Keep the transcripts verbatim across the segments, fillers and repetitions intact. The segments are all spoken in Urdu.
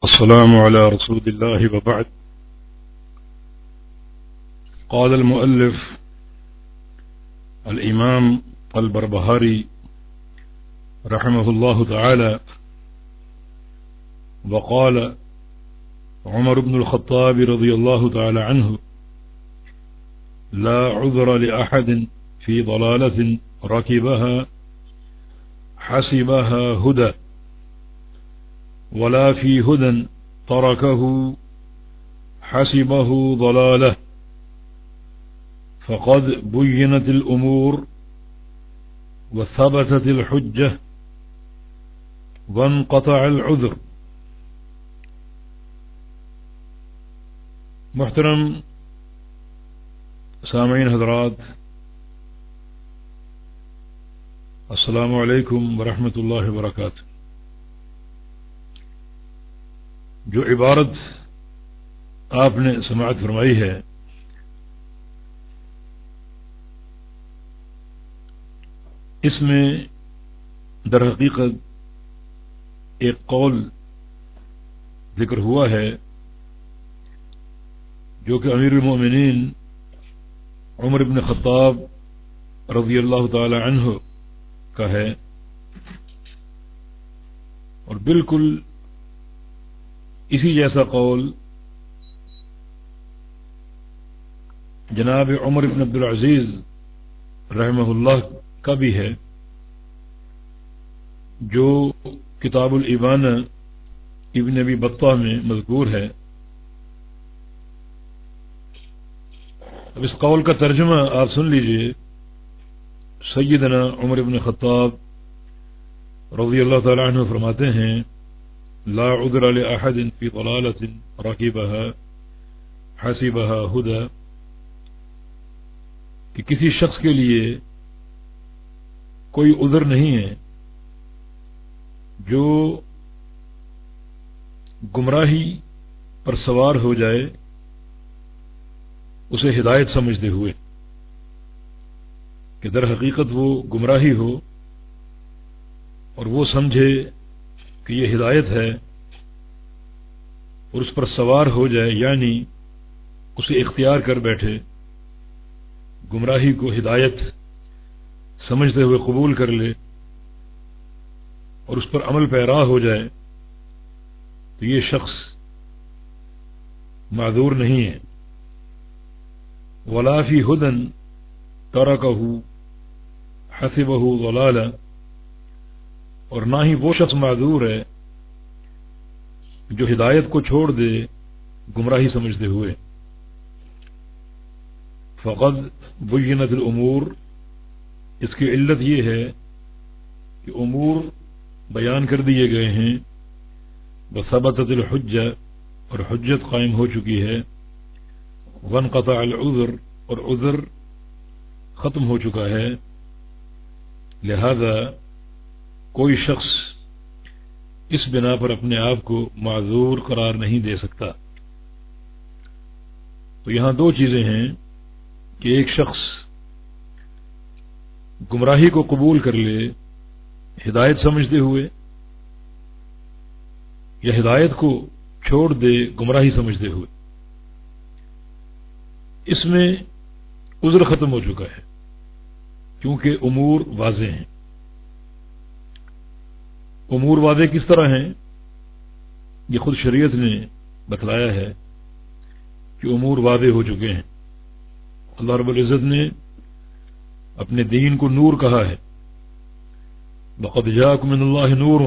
السلام على رسول الله وبعد. قال المؤلف الإمام البربهاري رحمه الله تعالى: وقال عمر بن الخطاب رضي الله تعالى عنه: لا عذر لأحد في ضلالة ركبها حسبها هدى ولا في هدى تركه حسبه ضلالة، فقد بينت الأمور وثبتت الحجة وانقطع العذر. محترم سامعین حضرات، السلام علیکم ورحمۃ اللہ وبرکاتہ. جو عبارت آپ نے سماعت فرمائی ہے اس میں در حقیقت ایک قول ذکر ہوا ہے جو کہ امیر المؤمنین عمر بن خطاب رضی اللہ تعالی عنہ کا ہے، اور بالکل اسی جیسا قول جناب عمر بن عبد العزیز رحمہ اللہ کا بھی ہے، جو کتاب الابانہ ابن ابی بطہ میں مذکور ہے. اب اس قول کا ترجمہ آپ سن لیجئے. سیدنا عمر بن خطاب رضی اللہ تعالی عنہ فرماتے ہیں: لا عذر لأحد في ضلالة ركبها حسبها هدى، کہ کسی شخص کے لیے کوئی عذر نہیں ہے جو گمراہی پر سوار ہو جائے اسے ہدایت سمجھتے ہوئے، کہ در حقیقت وہ گمراہی ہو اور وہ سمجھے کہ یہ ہدایت ہے اور اس پر سوار ہو جائے، یعنی اسے اختیار کر بیٹھے، گمراہی کو ہدایت سمجھتے ہوئے قبول کر لے اور اس پر عمل پیرا ہو جائے، تو یہ شخص معذور نہیں ہے. ولا فی ہدن ترکہ حسبہ ضلالہ، اور نہ ہی وہ شخص معذور ہے جو ہدایت کو چھوڑ دے گمراہی سمجھتے ہوئے. فقد بینت الامور، اس کی علت یہ ہے کہ امور بیان کر دیے گئے ہیں، وثبتت الحجہ، اور حجت قائم ہو چکی ہے، وانقطع العذر، اور عذر ختم ہو چکا ہے. لہذا کوئی شخص اس بنا پر اپنے آپ کو معذور قرار نہیں دے سکتا. تو یہاں دو چیزیں ہیں کہ ایک شخص گمراہی کو قبول کر لے ہدایت سمجھتے ہوئے، یا ہدایت کو چھوڑ دے گمراہی سمجھتے ہوئے. اس میں عذر ختم ہو چکا ہے کیونکہ امور واضح ہیں. امور واضح کس طرح ہیں یہ خود شریعت نے بتلایا ہے کہ امور واضح ہو چکے ہیں. اللہ رب العزت نے اپنے دین کو نور کہا ہے. لقد جاءکم من اللہ نور،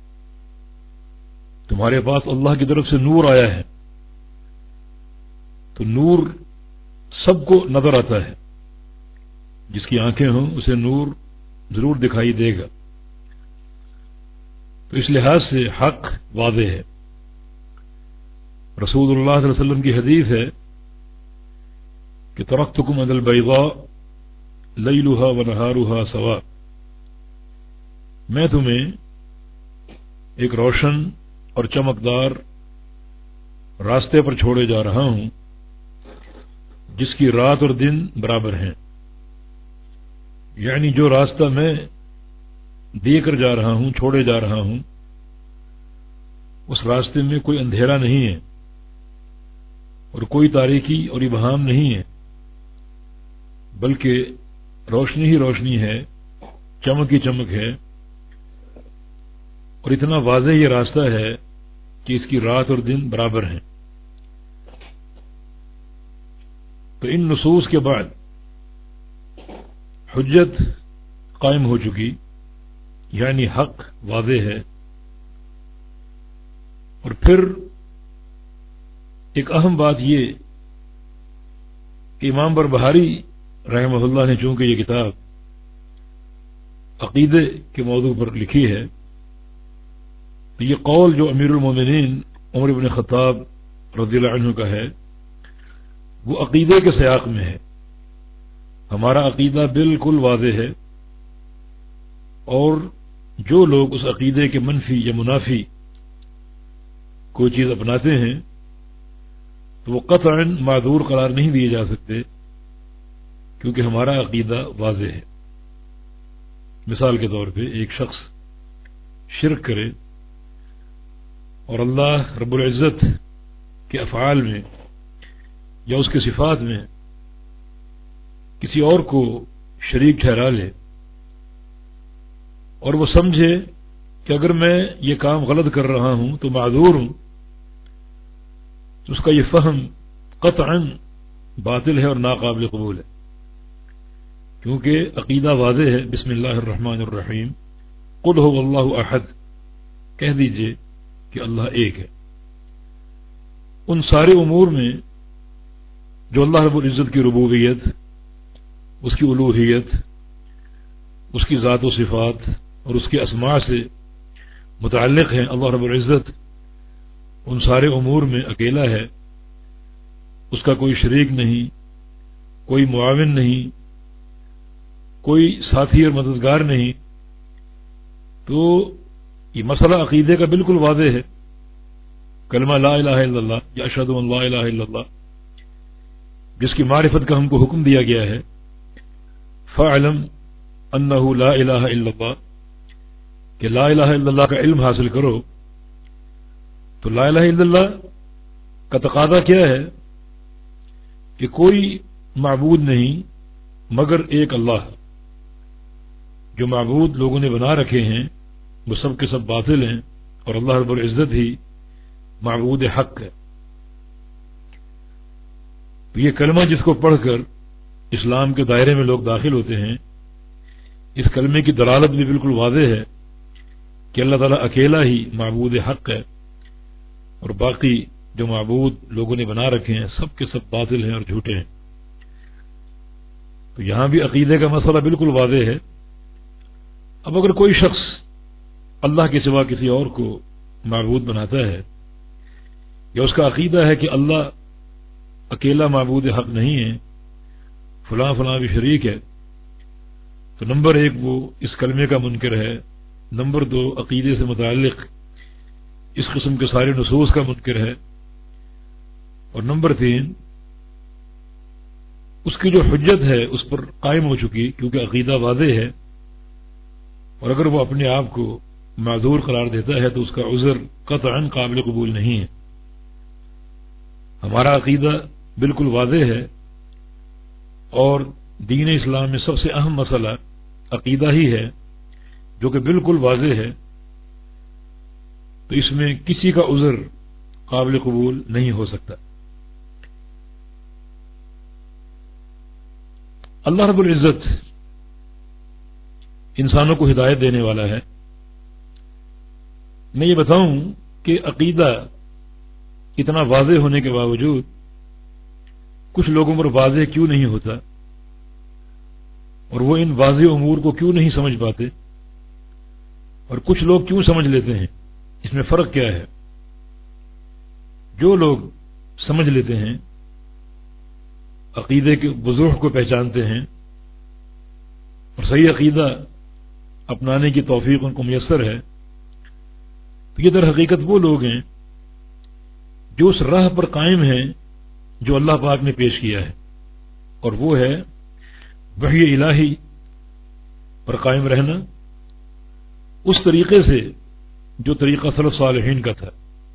تمہارے پاس اللہ کی طرف سے نور آیا ہے. تو نور سب کو نظر آتا ہے، جس کی آنکھیں ہوں اسے نور ضرور دکھائی دے گا. تو اس لحاظ سے حق واضح ہے. رسول اللہ صلی اللہ علیہ وسلم کی حدیث ہے کہ ترکتکم علی البیضاء لیلها ونہارها سواء، میں تمہیں ایک روشن اور چمکدار راستے پر چھوڑے جا رہا ہوں جس کی رات اور دن برابر ہیں. یعنی جو راستہ میں دے کر جا رہا ہوں، چھوڑے جا رہا ہوں، اس راستے میں کوئی اندھیرا نہیں ہے اور کوئی تاریکی اور ابہام نہیں ہے، بلکہ روشنی ہی روشنی ہے، چمک ہی چمک ہے، اور اتنا واضح یہ راستہ ہے کہ اس کی رات اور دن برابر ہیں۔ تو ان نصوص کے بعد حجت قائم ہو چکی، یعنی حق واضح ہے۔ اور پھر ایک اہم بات یہ کہ امام بربہاری رحمہ اللہ نے چونکہ یہ کتاب عقیدے کے موضوع پر لکھی ہے، تو یہ قول جو امیر المومنین عمر بن خطاب رضی اللہ عنہ کا ہے وہ عقیدے کے سیاق میں ہے۔ ہمارا عقیدہ بالکل واضح ہے، اور جو لوگ اس عقیدے کے منفی یا منافی کوئی چیز اپناتے ہیں تو وہ قطعاً معذور قرار نہیں دیے جا سکتے، کیونکہ ہمارا عقیدہ واضح ہے۔ مثال کے طور پہ ایک شخص شرک کرے اور اللہ رب العزت کے افعال میں یا اس کے صفات میں کسی اور کو شریک ٹھہرا لے، اور وہ سمجھے کہ اگر میں یہ کام غلط کر رہا ہوں تو معذور ہوں، تو اس کا یہ فہم قطعاً باطل ہے اور ناقابل قبول ہے، کیونکہ عقیدہ واضح ہے۔ بسم اللہ الرحمن الرحیم، قل هو اللہ احد، کہہ دیجئے کہ اللہ ایک ہے۔ ان سارے امور میں جو اللہ رب العزت کی ربوبیت، اس کی الوہیت، اس کی ذات و صفات اور اس کے اسماء سے متعلق ہیں، اللہ رب العزت ان سارے امور میں اکیلا ہے، اس کا کوئی شریک نہیں، کوئی معاون نہیں، کوئی ساتھی اور مددگار نہیں۔ تو یہ مسئلہ عقیدے کا بالکل واضح ہے۔ کلمہ لا الہ الا اللہ یا اشہد ان لا الہ الا اللہ، جس کی معرفت کا ہم کو حکم دیا گیا ہے، فاعلم انہ لا الہ الا اللہ، کہ لا الہ الا اللہ کا علم حاصل کرو۔ تو لا الہ الا اللہ کا تقاضا کیا ہے کہ کوئی معبود نہیں مگر ایک اللہ۔ جو معبود لوگوں نے بنا رکھے ہیں وہ سب کے سب باطل ہیں، اور اللہ رب العزت ہی معبود حق ہے۔ تو یہ کلمہ جس کو پڑھ کر اسلام کے دائرے میں لوگ داخل ہوتے ہیں، اس کلمے کی دلالت بھی بالکل واضح ہے کہ اللہ تعالیٰ اکیلا ہی معبود حق ہے، اور باقی جو معبود لوگوں نے بنا رکھے ہیں سب کے سب باطل ہیں اور جھوٹے ہیں۔ تو یہاں بھی عقیدے کا مسئلہ بالکل واضح ہے۔ اب اگر کوئی شخص اللہ کے سوا کسی اور کو معبود بناتا ہے، یا اس کا عقیدہ ہے کہ اللہ اکیلا معبود حق نہیں ہے، فلاں فلاں بھی شریک ہے، تو نمبر ایک وہ اس کلمے کا منکر ہے، نمبر دو عقیدے سے متعلق اس قسم کے سارے نصوص کا منکر ہے، اور نمبر تین اس کی جو حجت ہے اس پر قائم ہو چکی، کیونکہ عقیدہ واضح ہے، اور اگر وہ اپنے آپ کو معذور قرار دیتا ہے تو اس کا عذر قطعاً قابل قبول نہیں ہے۔ ہمارا عقیدہ بالکل واضح ہے، اور دین اسلام میں سب سے اہم مسئلہ عقیدہ ہی ہے جو کہ بالکل واضح ہے، تو اس میں کسی کا عذر قابل قبول نہیں ہو سکتا۔ اللہ رب العزت انسانوں کو ہدایت دینے والا ہے۔ میں یہ بتاؤں کہ عقیدہ اتنا واضح ہونے کے باوجود کچھ لوگوں پر واضح کیوں نہیں ہوتا، اور وہ ان واضح امور کو کیوں نہیں سمجھ پاتے، اور کچھ لوگ کیوں سمجھ لیتے ہیں، اس میں فرق کیا ہے؟ جو لوگ سمجھ لیتے ہیں، عقیدے کے وضوح کو پہچانتے ہیں اور صحیح عقیدہ اپنانے کی توفیق ان کو میسر ہے، تو یہ در حقیقت وہ لوگ ہیں جو اس راہ پر قائم ہیں جو اللہ پاک نے پیش کیا ہے، اور وہ ہے وحی الہی پر قائم رہنا اس طریقے سے جو طریقہ سلف صالحین کا تھا۔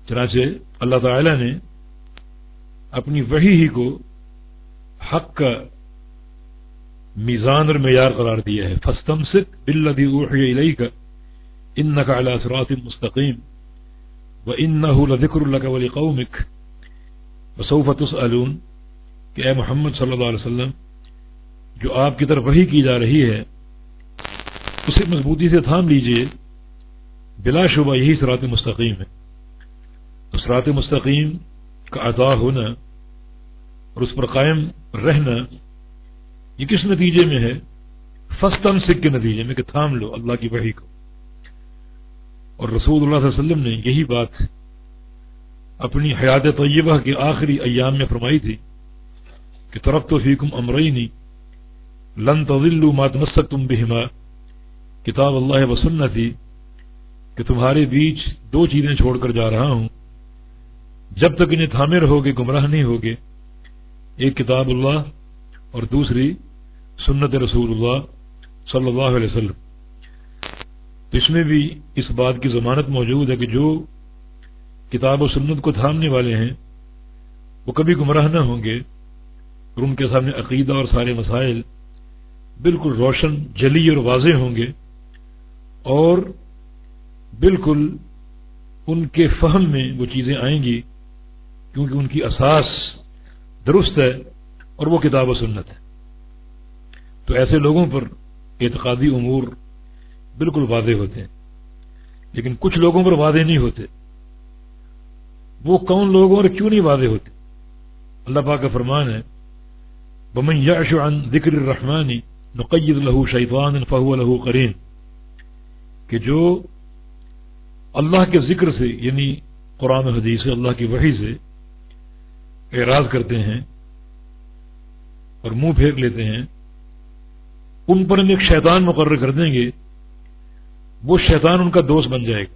چنانچہ اللہ تعالی نے اپنی وحی ہی کو حق کا میزان اور معیار قرار دیا ہے. فاستمسک بالذی اوحی الیک انک علی صراط مستقیم وانہ لذکر لک ولقومک وسوف تسألون کہ اے محمد صلی اللہ علیہ وسلم جو آپ کی طرف وحی کی جا رہی ہے اسے مضبوطی سے تھام لیجئے، بلا شبہ یہی صراط مستقیم ہے. تو صراط مستقیم کا عطا ہونا اور اس پر قائم رہنا یہ کس نتیجے میں ہے؟ فاستمسک کے نتیجے میں کہ تھام لو اللہ کی وحی کو. اور رسول اللہ صلی اللہ علیہ وسلم نے یہی بات اپنی حیات طیبہ کے آخری ایام میں فرمائی تھی کہ ترکت فیکم امرین لن تضلوا ما تمسکتم بہما، کتاب اللہ و سنتی، کہ تمہارے بیچ دو چیزیں چھوڑ کر جا رہا ہوں جب تک انہیں تھامے رہو گے گمراہ نہیں ہوگے، ایک کتاب اللہ اور دوسری سنت رسول اللہ صلی اللہ علیہ وسلم. تو اس میں بھی اس بات کی ضمانت موجود ہے کہ جو کتاب و سنت کو تھامنے والے ہیں وہ کبھی گمراہ نہ ہوں گے اور ان کے سامنے عقیدہ اور سارے مسائل بالکل روشن جلی اور واضح ہوں گے اور بالکل ان کے فہم میں وہ چیزیں آئیں گی کیونکہ ان کی اساس درست ہے اور وہ کتاب و سنت ہے. تو ایسے لوگوں پر اعتقادی امور بالکل واضح ہوتے ہیں، لیکن کچھ لوگوں پر واضح نہیں ہوتے. وہ کون لوگ اور کیوں نہیں واضح ہوتے؟ اللہ پاک کا فرمان ہے وَمَن يَعْشُ عَن ذِكْرِ الرَّحْمَنِ نُقَيِّضْ لَهُ شَيْطَانًا فَهُوَ لَهُ قَرِينٌ، کہ جو اللہ کے ذکر سے یعنی قرآن و حدیث سے، اللہ کی وحی سے اعراض کرتے ہیں اور منہ پھیر لیتے ہیں، ان پر ہم ایک شیطان مقرر کر دیں گے، وہ شیطان ان کا دوست بن جائے گا.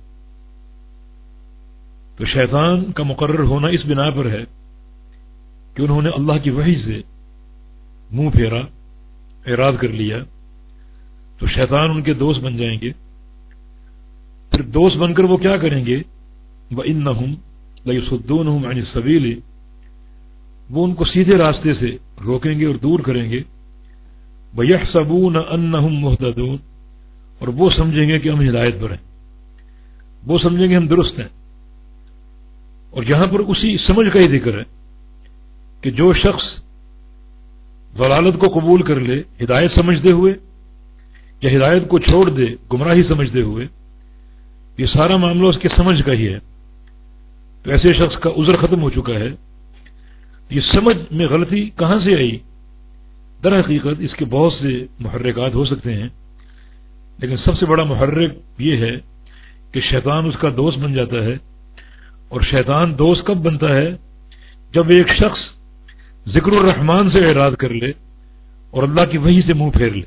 تو شیطان کا مقرر ہونا اس بنا پر ہے کہ انہوں نے اللہ کی وحی سے منہ پھیرا، اعراض کر لیا، تو شیطان ان کے دوست بن جائیں گے. پھر دوست بن کر وہ کیا کریں گے؟ وَإِنَّهُمْ لَيُصُدُّونَهُمْ عَنِ السَّبِيلِ، وہ ان کو سیدھے راستے سے روکیں گے اور دور کریں گے. وَيَحْسَبُونَ أَنَّهُمْ مُهْتَدُونَ، اور وہ سمجھیں گے کہ ہم ہدایت پر ہیں، وہ سمجھیں گے ہم درست ہیں. اور یہاں پر اسی سمجھ کا ہی ذکر ہے کہ جو شخص ضلالت کو قبول کر لے ہدایت سمجھتے ہوئے یا ہدایت کو چھوڑ دے گمراہی سمجھتے ہوئے، یہ سارا معاملہ اس کے سمجھ کا ہی ہے. تو ایسے شخص کا عذر ختم ہو چکا ہے. یہ سمجھ میں غلطی کہاں سے آئی؟ در حقیقت اس کے بہت سے محرکات ہو سکتے ہیں، لیکن سب سے بڑا محرک یہ ہے کہ شیطان اس کا دوست بن جاتا ہے. اور شیطان دوست کب بنتا ہے؟ جب ایک شخص ذکر الرحمان سے اعراض کر لے اور اللہ کی وحی سے منہ پھیر لے.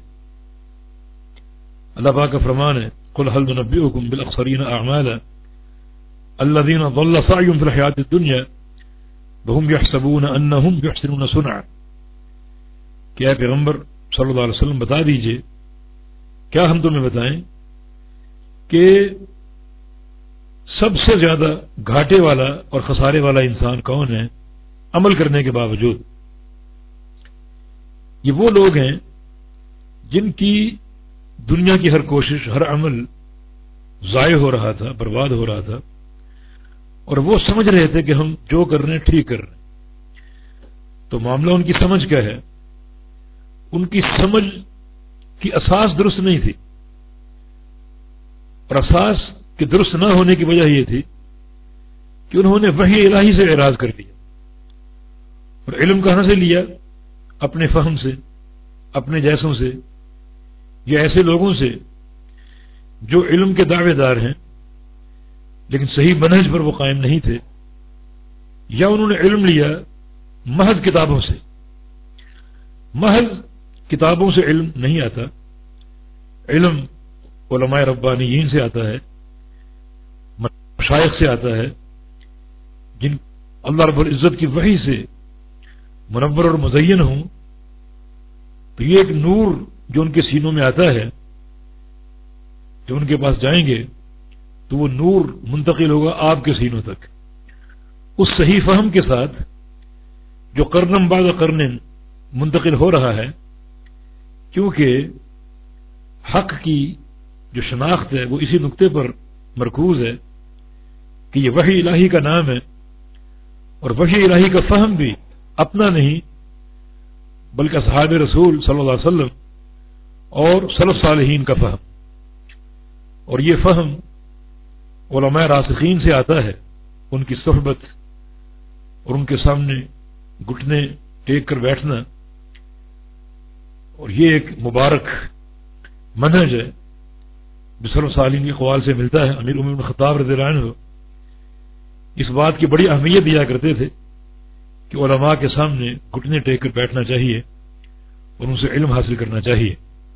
اللہ پاک کا فرمان ہے قل هل ننبئكم بالاخسرین اعمالا الذين ضل سعيهم في الحياة الدنيا وهم يحسبون انهم يحسنون صنعا، کہ اے پیغمبر صلی اللہ علیہ وسلم بتا دیجئے، کیا ہم تمہیں بتائیں کہ سب سے زیادہ گھاٹے والا اور خسارے والا انسان کون ہے عمل کرنے کے باوجود؟ یہ وہ لوگ ہیں جن کی دنیا کی ہر کوشش، ہر عمل ضائع ہو رہا تھا، برباد ہو رہا تھا، اور وہ سمجھ رہے تھے کہ ہم جو کر رہے ہیں ٹھیک کر رہے ہیں. تو معاملہ ان کی سمجھ کا ہے. ان کی سمجھ کی اساس درست نہیں تھی، اور اساس کے درست نہ ہونے کی وجہ یہ تھی کہ انہوں نے وحی الہی سے اعراض کر دیا. اور علم کہاں سے لیا؟ اپنے فہم سے، اپنے جیسوں سے، یا ایسے لوگوں سے جو علم کے دعوے دار ہیں لیکن صحیح منہج پر وہ قائم نہیں تھے. یا انہوں نے علم لیا محض کتابوں سے. محض کتابوں سے علم نہیں آتا، علم علماء ربانیین سے آتا ہے، مشائخ سے آتا ہے، جن اللہ رب العزت کی وحی سے منور اور مزین ہوں. تو یہ ایک نور جو ان کے سینوں میں آتا ہے، جو ان کے پاس جائیں گے تو وہ نور منتقل ہوگا آپ کے سینوں تک. اس صحیح فہم کے ساتھ جو قرنم بعد قرن منتقل ہو رہا ہے، کیونکہ حق کی جو شناخت ہے وہ اسی نقطے پر مرکوز ہے کہ یہ وحی الہی کا نام ہے، اور وحی الہی کا فہم بھی اپنا نہیں بلکہ اصحاب رسول صلی اللہ علیہ وسلم اور سلف صالحین کا فہم، اور یہ فہم علماء راسخین سے آتا ہے، ان کی صحبت اور ان کے سامنے گھٹنے ٹیک کر بیٹھنا، اور یہ ایک مبارک منہج ہے جو سلف صالحین کے اقوال سے ملتا ہے۔ امیر عمر بن خطاب رضی اللہ عنہ اس بات کی بڑی اہمیت دیا کرتے تھے کہ علماء کے سامنے گھٹنے ٹیک کر بیٹھنا چاہیے اور ان سے علم حاصل کرنا چاہیے۔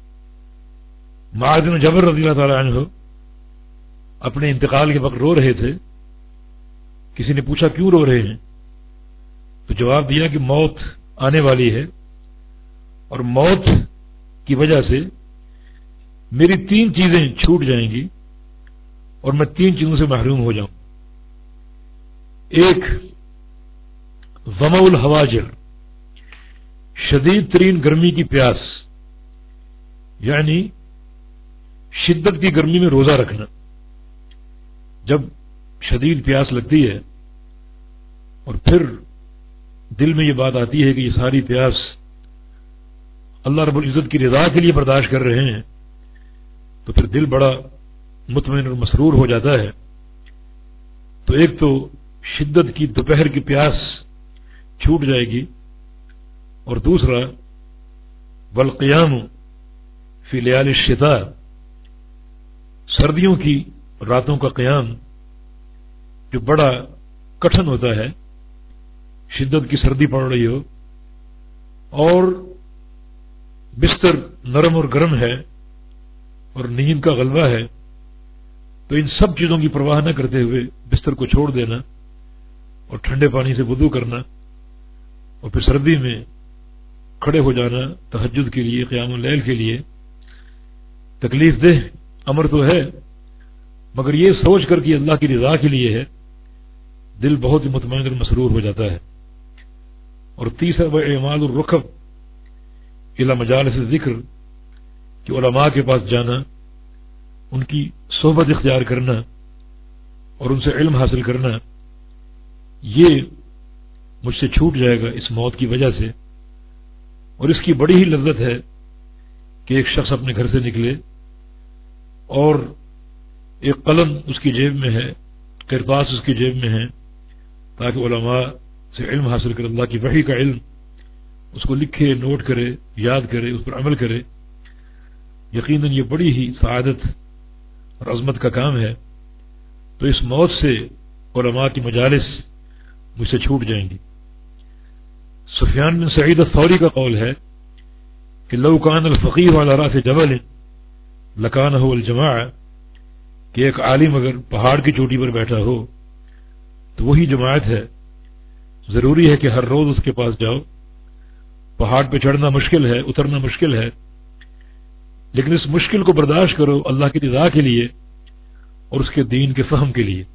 معاذ بن جبل رضی اللہ تعالی عنہ اپنے انتقال کے وقت رو رہے تھے، کسی نے پوچھا کیوں رو رہے ہیں؟ تو جواب دیا کہ موت آنے والی ہے اور موت کی وجہ سے میری تین چیزیں چھوٹ جائیں گی اور میں تین چیزوں سے محروم ہو جاؤں۔ ایک ظمأ الحواجر، شدید ترین گرمی کی پیاس، یعنی شدت کی گرمی میں روزہ رکھنا۔ جب شدید پیاس لگتی ہے اور پھر دل میں یہ بات آتی ہے کہ یہ ساری پیاس اللہ رب العزت کی رضا کے لیے برداشت کر رہے ہیں، تو پھر دل بڑا مطمئن اور مسرور ہو جاتا ہے۔ تو ایک تو شدت کی دوپہر کی پیاس چھوٹ جائے گی، اور دوسرا والقیام فی لیالی الشتاء، سردیوں کی راتوں کا قیام جو بڑا کٹھن ہوتا ہے، شدت کی سردی پڑ رہی ہو اور بستر نرم اور گرم ہے اور نیند کا غلبہ ہے، تو ان سب چیزوں کی پرواہ نہ کرتے ہوئے بستر کو چھوڑ دینا اور ٹھنڈے پانی سے وضو کرنا اور پھر سردی میں کھڑے ہو جانا تہجد کے لیے، قیام اللیل کے لیے، تکلیف دہ امر تو ہے، مگر یہ سوچ کر کہ اللہ کی رضا کے لیے ہے، دل بہت ہی مطمئن اور مسرور ہو جاتا ہے۔ اور تیسرا وہ اعمال الرکب الی مجالس ذکر، کہ علماء کے پاس جانا، ان کی صحبت اختیار کرنا اور ان سے علم حاصل کرنا، یہ مجھ سے چھوٹ جائے گا اس موت کی وجہ سے۔ اور اس کی بڑی ہی لذت ہے کہ ایک شخص اپنے گھر سے نکلے اور ایک قلم اس کی جیب میں ہے، کرتاس اس کی جیب میں ہے، تاکہ علماء سے علم حاصل کرے، اللہ کی وحی کا علم، اس کو لکھے، نوٹ کرے، یاد کرے، اس پر عمل کرے۔ یقیناً یہ بڑی ہی سعادت اور عظمت کا کام ہے۔ تو اس موت سے علماء کی مجالس مجھ سے چھوٹ جائیں گی۔ سفیان بن سعید الثوری کا قول ہے کہ لو کان الفقیہ علی راس جبل لکانہ الجماعہ، کہ ایک عالم اگر پہاڑ کی چوٹی پر بیٹھا ہو تو وہی جماعت ہے۔ ضروری ہے کہ ہر روز اس کے پاس جاؤ۔ پہاڑ پہ چڑھنا مشکل ہے، اترنا مشکل ہے، لیکن اس مشکل کو برداشت کرو اللہ کی رضا کے لیے اور اس کے دین کے فہم کے لیے۔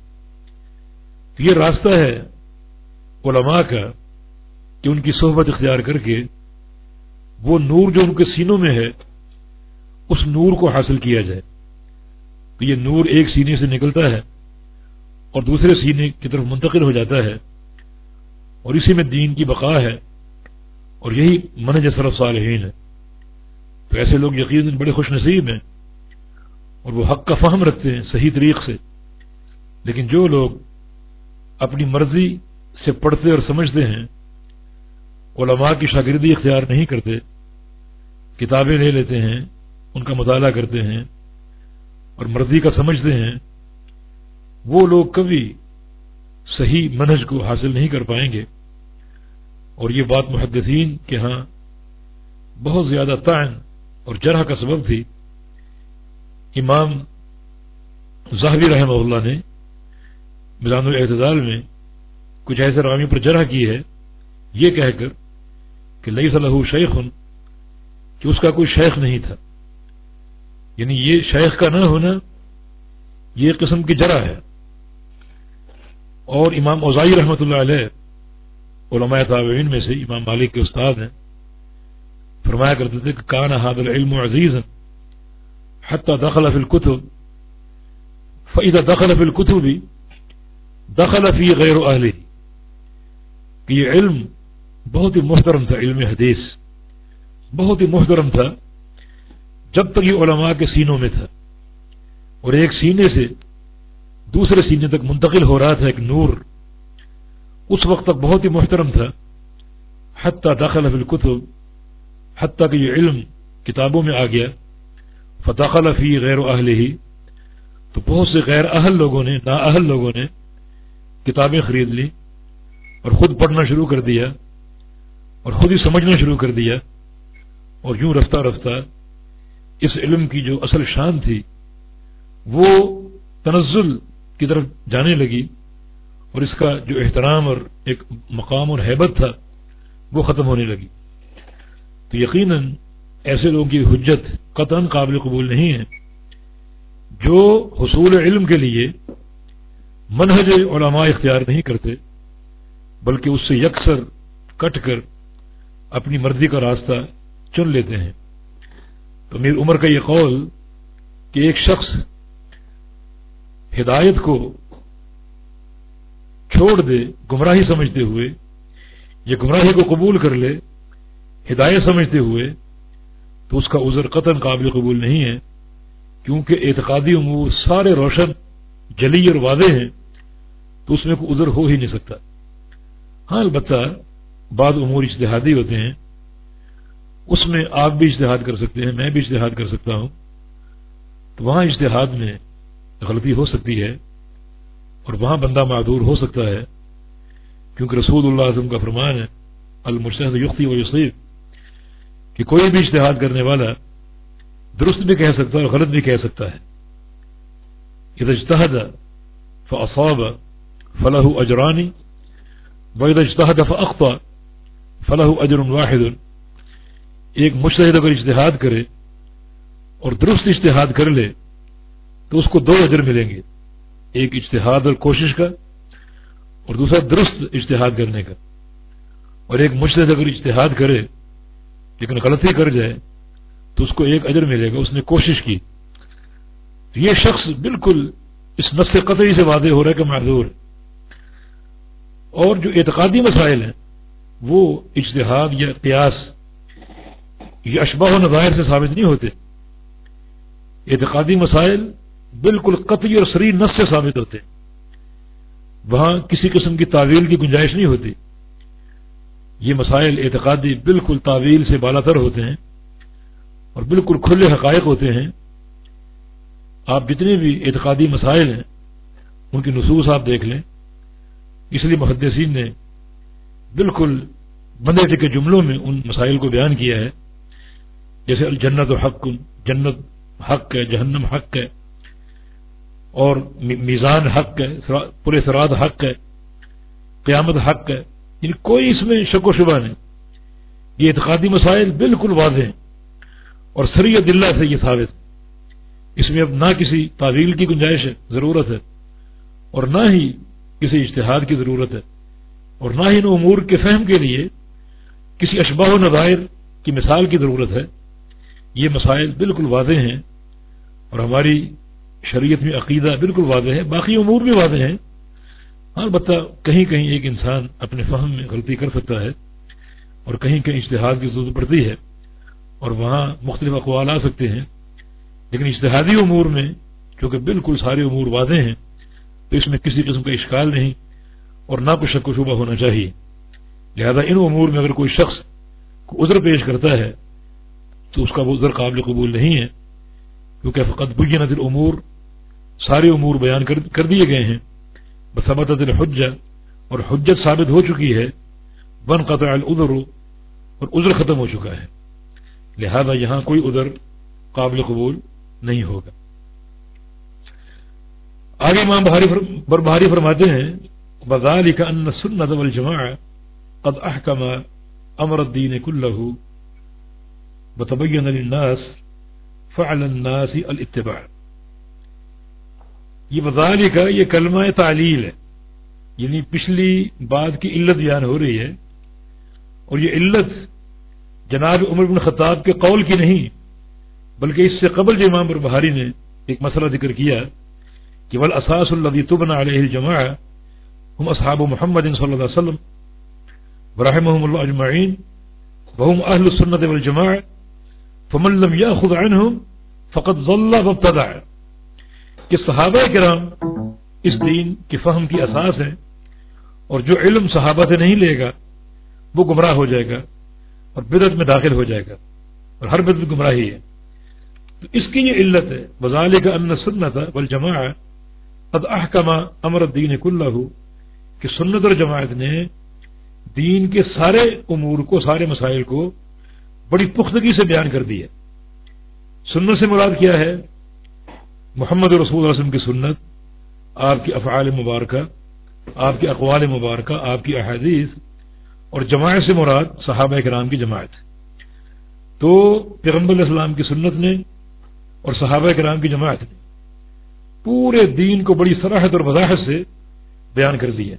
یہ راستہ ہے علماء کا کہ ان کی صحبت اختیار کر کے وہ نور جو ان کے سینوں میں ہے اس نور کو حاصل کیا جائے۔ تو یہ نور ایک سینے سے نکلتا ہے اور دوسرے سینے کی طرف منتقل ہو جاتا ہے، اور اسی میں دین کی بقا ہے، اور یہی منہج سلف صالحین ہے۔ تو ایسے لوگ یقیناً بڑے خوش نصیب ہیں اور وہ حق کا فہم رکھتے ہیں صحیح طریق سے۔ لیکن جو لوگ اپنی مرضی سے پڑھتے اور سمجھتے ہیں، علماء کی شاگردی اختیار نہیں کرتے، کتابیں لے لیتے ہیں، ان کا مطالعہ کرتے ہیں اور مرضی کا سمجھتے ہیں، وہ لوگ کبھی صحیح منہج کو حاصل نہیں کر پائیں گے۔ اور یہ بات محدثین کے ہاں بہت زیادہ طعن اور جرح کا سبب تھی۔ امام ذہبی رحمہ اللہ نے میزان الاعتدال میں کچھ ایسے راویوں پر جرح کی ہے، یہ کہہ کر کہ لیس لہ شیخ، کہ اس کا کوئی شیخ نہیں تھا، یعنی یہ شیخ کا نہ ہونا یہ قسم کی جرح ہے۔ اور امام اوزائی رحمۃ اللہ علیہ علماء تابعین میں سے امام مالک کے استاد ہیں، فرمایا کرتے تھے کہ کان ھذا العلم عزیزا حتی دخل فی الکتب فاذا دخل فی الکتب دخل فی غیر اہلہ، کہ یہ علم بہت ہی محترم تھا، علم حدیث بہت ہی محترم تھا جب تک یہ علماء کے سینوں میں تھا، اور ایک سینے سے دوسرے سینے تک منتقل ہو رہا تھا ایک نور، اس وقت تک بہت ہی محترم تھا، حتی دخل فی الکتب، حتیٰ کہ یہ علم کتابوں میں آ گیا، فدخل فی غیر اہلہ، تو بہت سے غیر اہل لوگوں نے، نا اہل لوگوں نے کتابیں خرید لی اور خود پڑھنا شروع کر دیا اور خود ہی سمجھنا شروع کر دیا، اور یوں رفتہ رفتہ اس علم کی جو اصل شان تھی وہ تنزل کی طرف جانے لگی، اور اس کا جو احترام اور ایک مقام اور ہیبت تھا وہ ختم ہونے لگی۔ تو یقیناً ایسے لوگوں کی حجت قطعاً قابل قبول نہیں ہے جو حصول علم کے لیے منہج علماء اختیار نہیں کرتے، بلکہ اس سے یکسر کٹ کر اپنی مرضی کا راستہ چن لیتے ہیں۔ تو امیر عمر کا یہ قول کہ ایک شخص ہدایت کو چھوڑ دے گمراہی سمجھتے ہوئے، یا گمراہی کو قبول کر لے ہدایت سمجھتے ہوئے، تو اس کا عذر قطعاً قابل قبول نہیں ہے، کیونکہ اعتقادی امور سارے روشن جلی اور واضح ہیں، تو اس میں کوئی عذر ہو ہی نہیں سکتا۔ ہاں البتہ بعض امور اجتہادی ہوتے ہیں، اس میں آپ بھی اجتہاد کر سکتے ہیں، میں بھی اجتہاد کر سکتا ہوں، تو وہاں اجتہاد میں غلطی ہو سکتی ہے اور وہاں بندہ معذور ہو سکتا ہے، کیونکہ رسول اللہ صلی اللہ علیہ وسلم کا فرمان ہے المجتہد یخطئ و یصیب، کہ کوئی بھی اجتہاد کرنے والا درست بھی کہہ سکتا ہے اور غلط بھی کہہ سکتا ہے۔ اذا اجتہد فاصاب فلہ اجران واذا اجتہد فاخطأ فلہ اجر واحد، ایک مجتہد اگر اجتہاد کرے اور درست اجتہاد کر لے تو اس کو دو اجر ملیں گے، ایک اجتہاد اور کوشش کا اور دوسرا درست اجتہاد کرنے کا، اور ایک مجتہد اگر اجتہاد کرے لیکن غلطی کر جائے تو اس کو ایک اجر ملے گا، اس نے کوشش کی۔ تو یہ شخص بالکل اس نص قطعی سے واضح ہو رہا ہے کہ معذور ہے۔ اور جو اعتقادی مسائل ہیں وہ اجتہاد یا قیاس یہ اشباہ و نظائر سے ثابت نہیں ہوتے، اعتقادی مسائل بالکل قطعی اور صریح نص سے ثابت ہوتے ہیں، وہاں کسی قسم کی تعویل کی گنجائش نہیں ہوتی۔ یہ مسائل اعتقادی بالکل تعویل سے بالا تر ہوتے ہیں اور بالکل کھلے حقائق ہوتے ہیں۔ آپ جتنے بھی اعتقادی مسائل ہیں ان کی نصوص آپ دیکھ لیں، اس لیے محدثین نے بالکل بندے ٹکے جملوں میں ان مسائل کو بیان کیا ہے، جیسے الجنت و حق، جنت حق ہے، جہنم حق ہے، اور میزان حق ہے، پورے صراط حق ہے، قیامت حق ہے، یعنی کوئی اس میں شک و شبہ نہیں۔ یہ اعتقادی مسائل بالکل واضح ہیں اور صریح ادلہ سے یہ ثابت، اس میں اب نہ کسی تعویل کی گنجائش ہے، ضرورت ہے، اور نہ ہی کسی اجتہاد کی ضرورت ہے، اور نہ ہی ان امور کے فہم کے لیے کسی اشباہ و نظائر کی مثال کی ضرورت ہے۔ یہ مسائل بالکل واضح ہیں اور ہماری شریعت میں عقیدہ بالکل واضح ہے، باقی امور بھی واضح ہیں۔ ہاں البتہ کہیں کہیں ایک انسان اپنے فہم میں غلطی کر سکتا ہے اور کہیں کہیں اجتہاد کی ضرورت پڑتی ہے اور وہاں مختلف اقوال آ سکتے ہیں، لیکن اجتہادی امور میں چونکہ بالکل سارے امور واضح ہیں تو اس میں کسی قسم کا اشکال نہیں اور نہ کوئی شک و شبہ ہونا چاہیے۔ لہذا ان امور میں اگر کوئی شخص کو عذر پیش کرتا ہے تو اس کا وہ عذر قابل قبول نہیں ہے، کیونکہ فقط بینت الامور، سارے امور بیان کر دیے گئے ہیں، بثبتت الحجہ، اور حجت ثابت ہو چکی ہے، وانقطع العذر، اور عذر ختم ہو چکا ہے، لہذا یہاں کوئی عذر قابل قبول نہیں ہوگا۔ آگے امام بربہاری فرماتے ہیں وذالک ان السنۃ والجماعۃ قد احکم امر الدین کلہ وتبین للناس فعلی الناس الاتباع۔ یہ وذالک، یہ کلمہ تعلیل ہے، یعنی پچھلی بات کی علت بیان ہو رہی ہے، اور یہ علت جناب عمر بن خطاب کے قول کی نہیں، بلکہ اس سے قبل جو امام بخاری نے ایک مسئلہ ذکر کیا کہ والاساس الذی تبنى علیہ الجماعہ ہم اصحاب محمد صلی اللہ علیہ وسلم ورحمهم اللہ اجمعین وهم اہل السنۃ والجماعہ فمن لم یاخذ عنهم فقد ضل وابتدع، کہ صحابہ کرام اس دین کی فہم کی اساس ہیں، اور جو علم صحابہ سے نہیں لے گا وہ گمراہ ہو جائے گا اور بدعت میں داخل ہو جائے گا، اور ہر بدعت گمراہی ہے۔ تو اس کی یہ علت ہے وذالک ان السنۃ والجماعہ قد احکم امر الدین کلہ، کہ سنت اور جماعت نے دین کے سارے امور کو، سارے مسائل کو بڑی پختگی سے بیان کر دیا۔ سنت سے مراد کیا ہے؟ محمد رسول اللہ صلی اللہ علیہ وسلم کی سنت، آپ کی افعال مبارکہ، آپ کی اقوال مبارکہ، آپ کی احادیث، اور جماعت سے مراد صحابہ کرام کی جماعت۔ تو پیغمبر علیہ السلام کی سنت نے اور صحابہ کرام کی جماعت نے پورے دین کو بڑی صراحت اور وضاحت سے بیان کر دیا،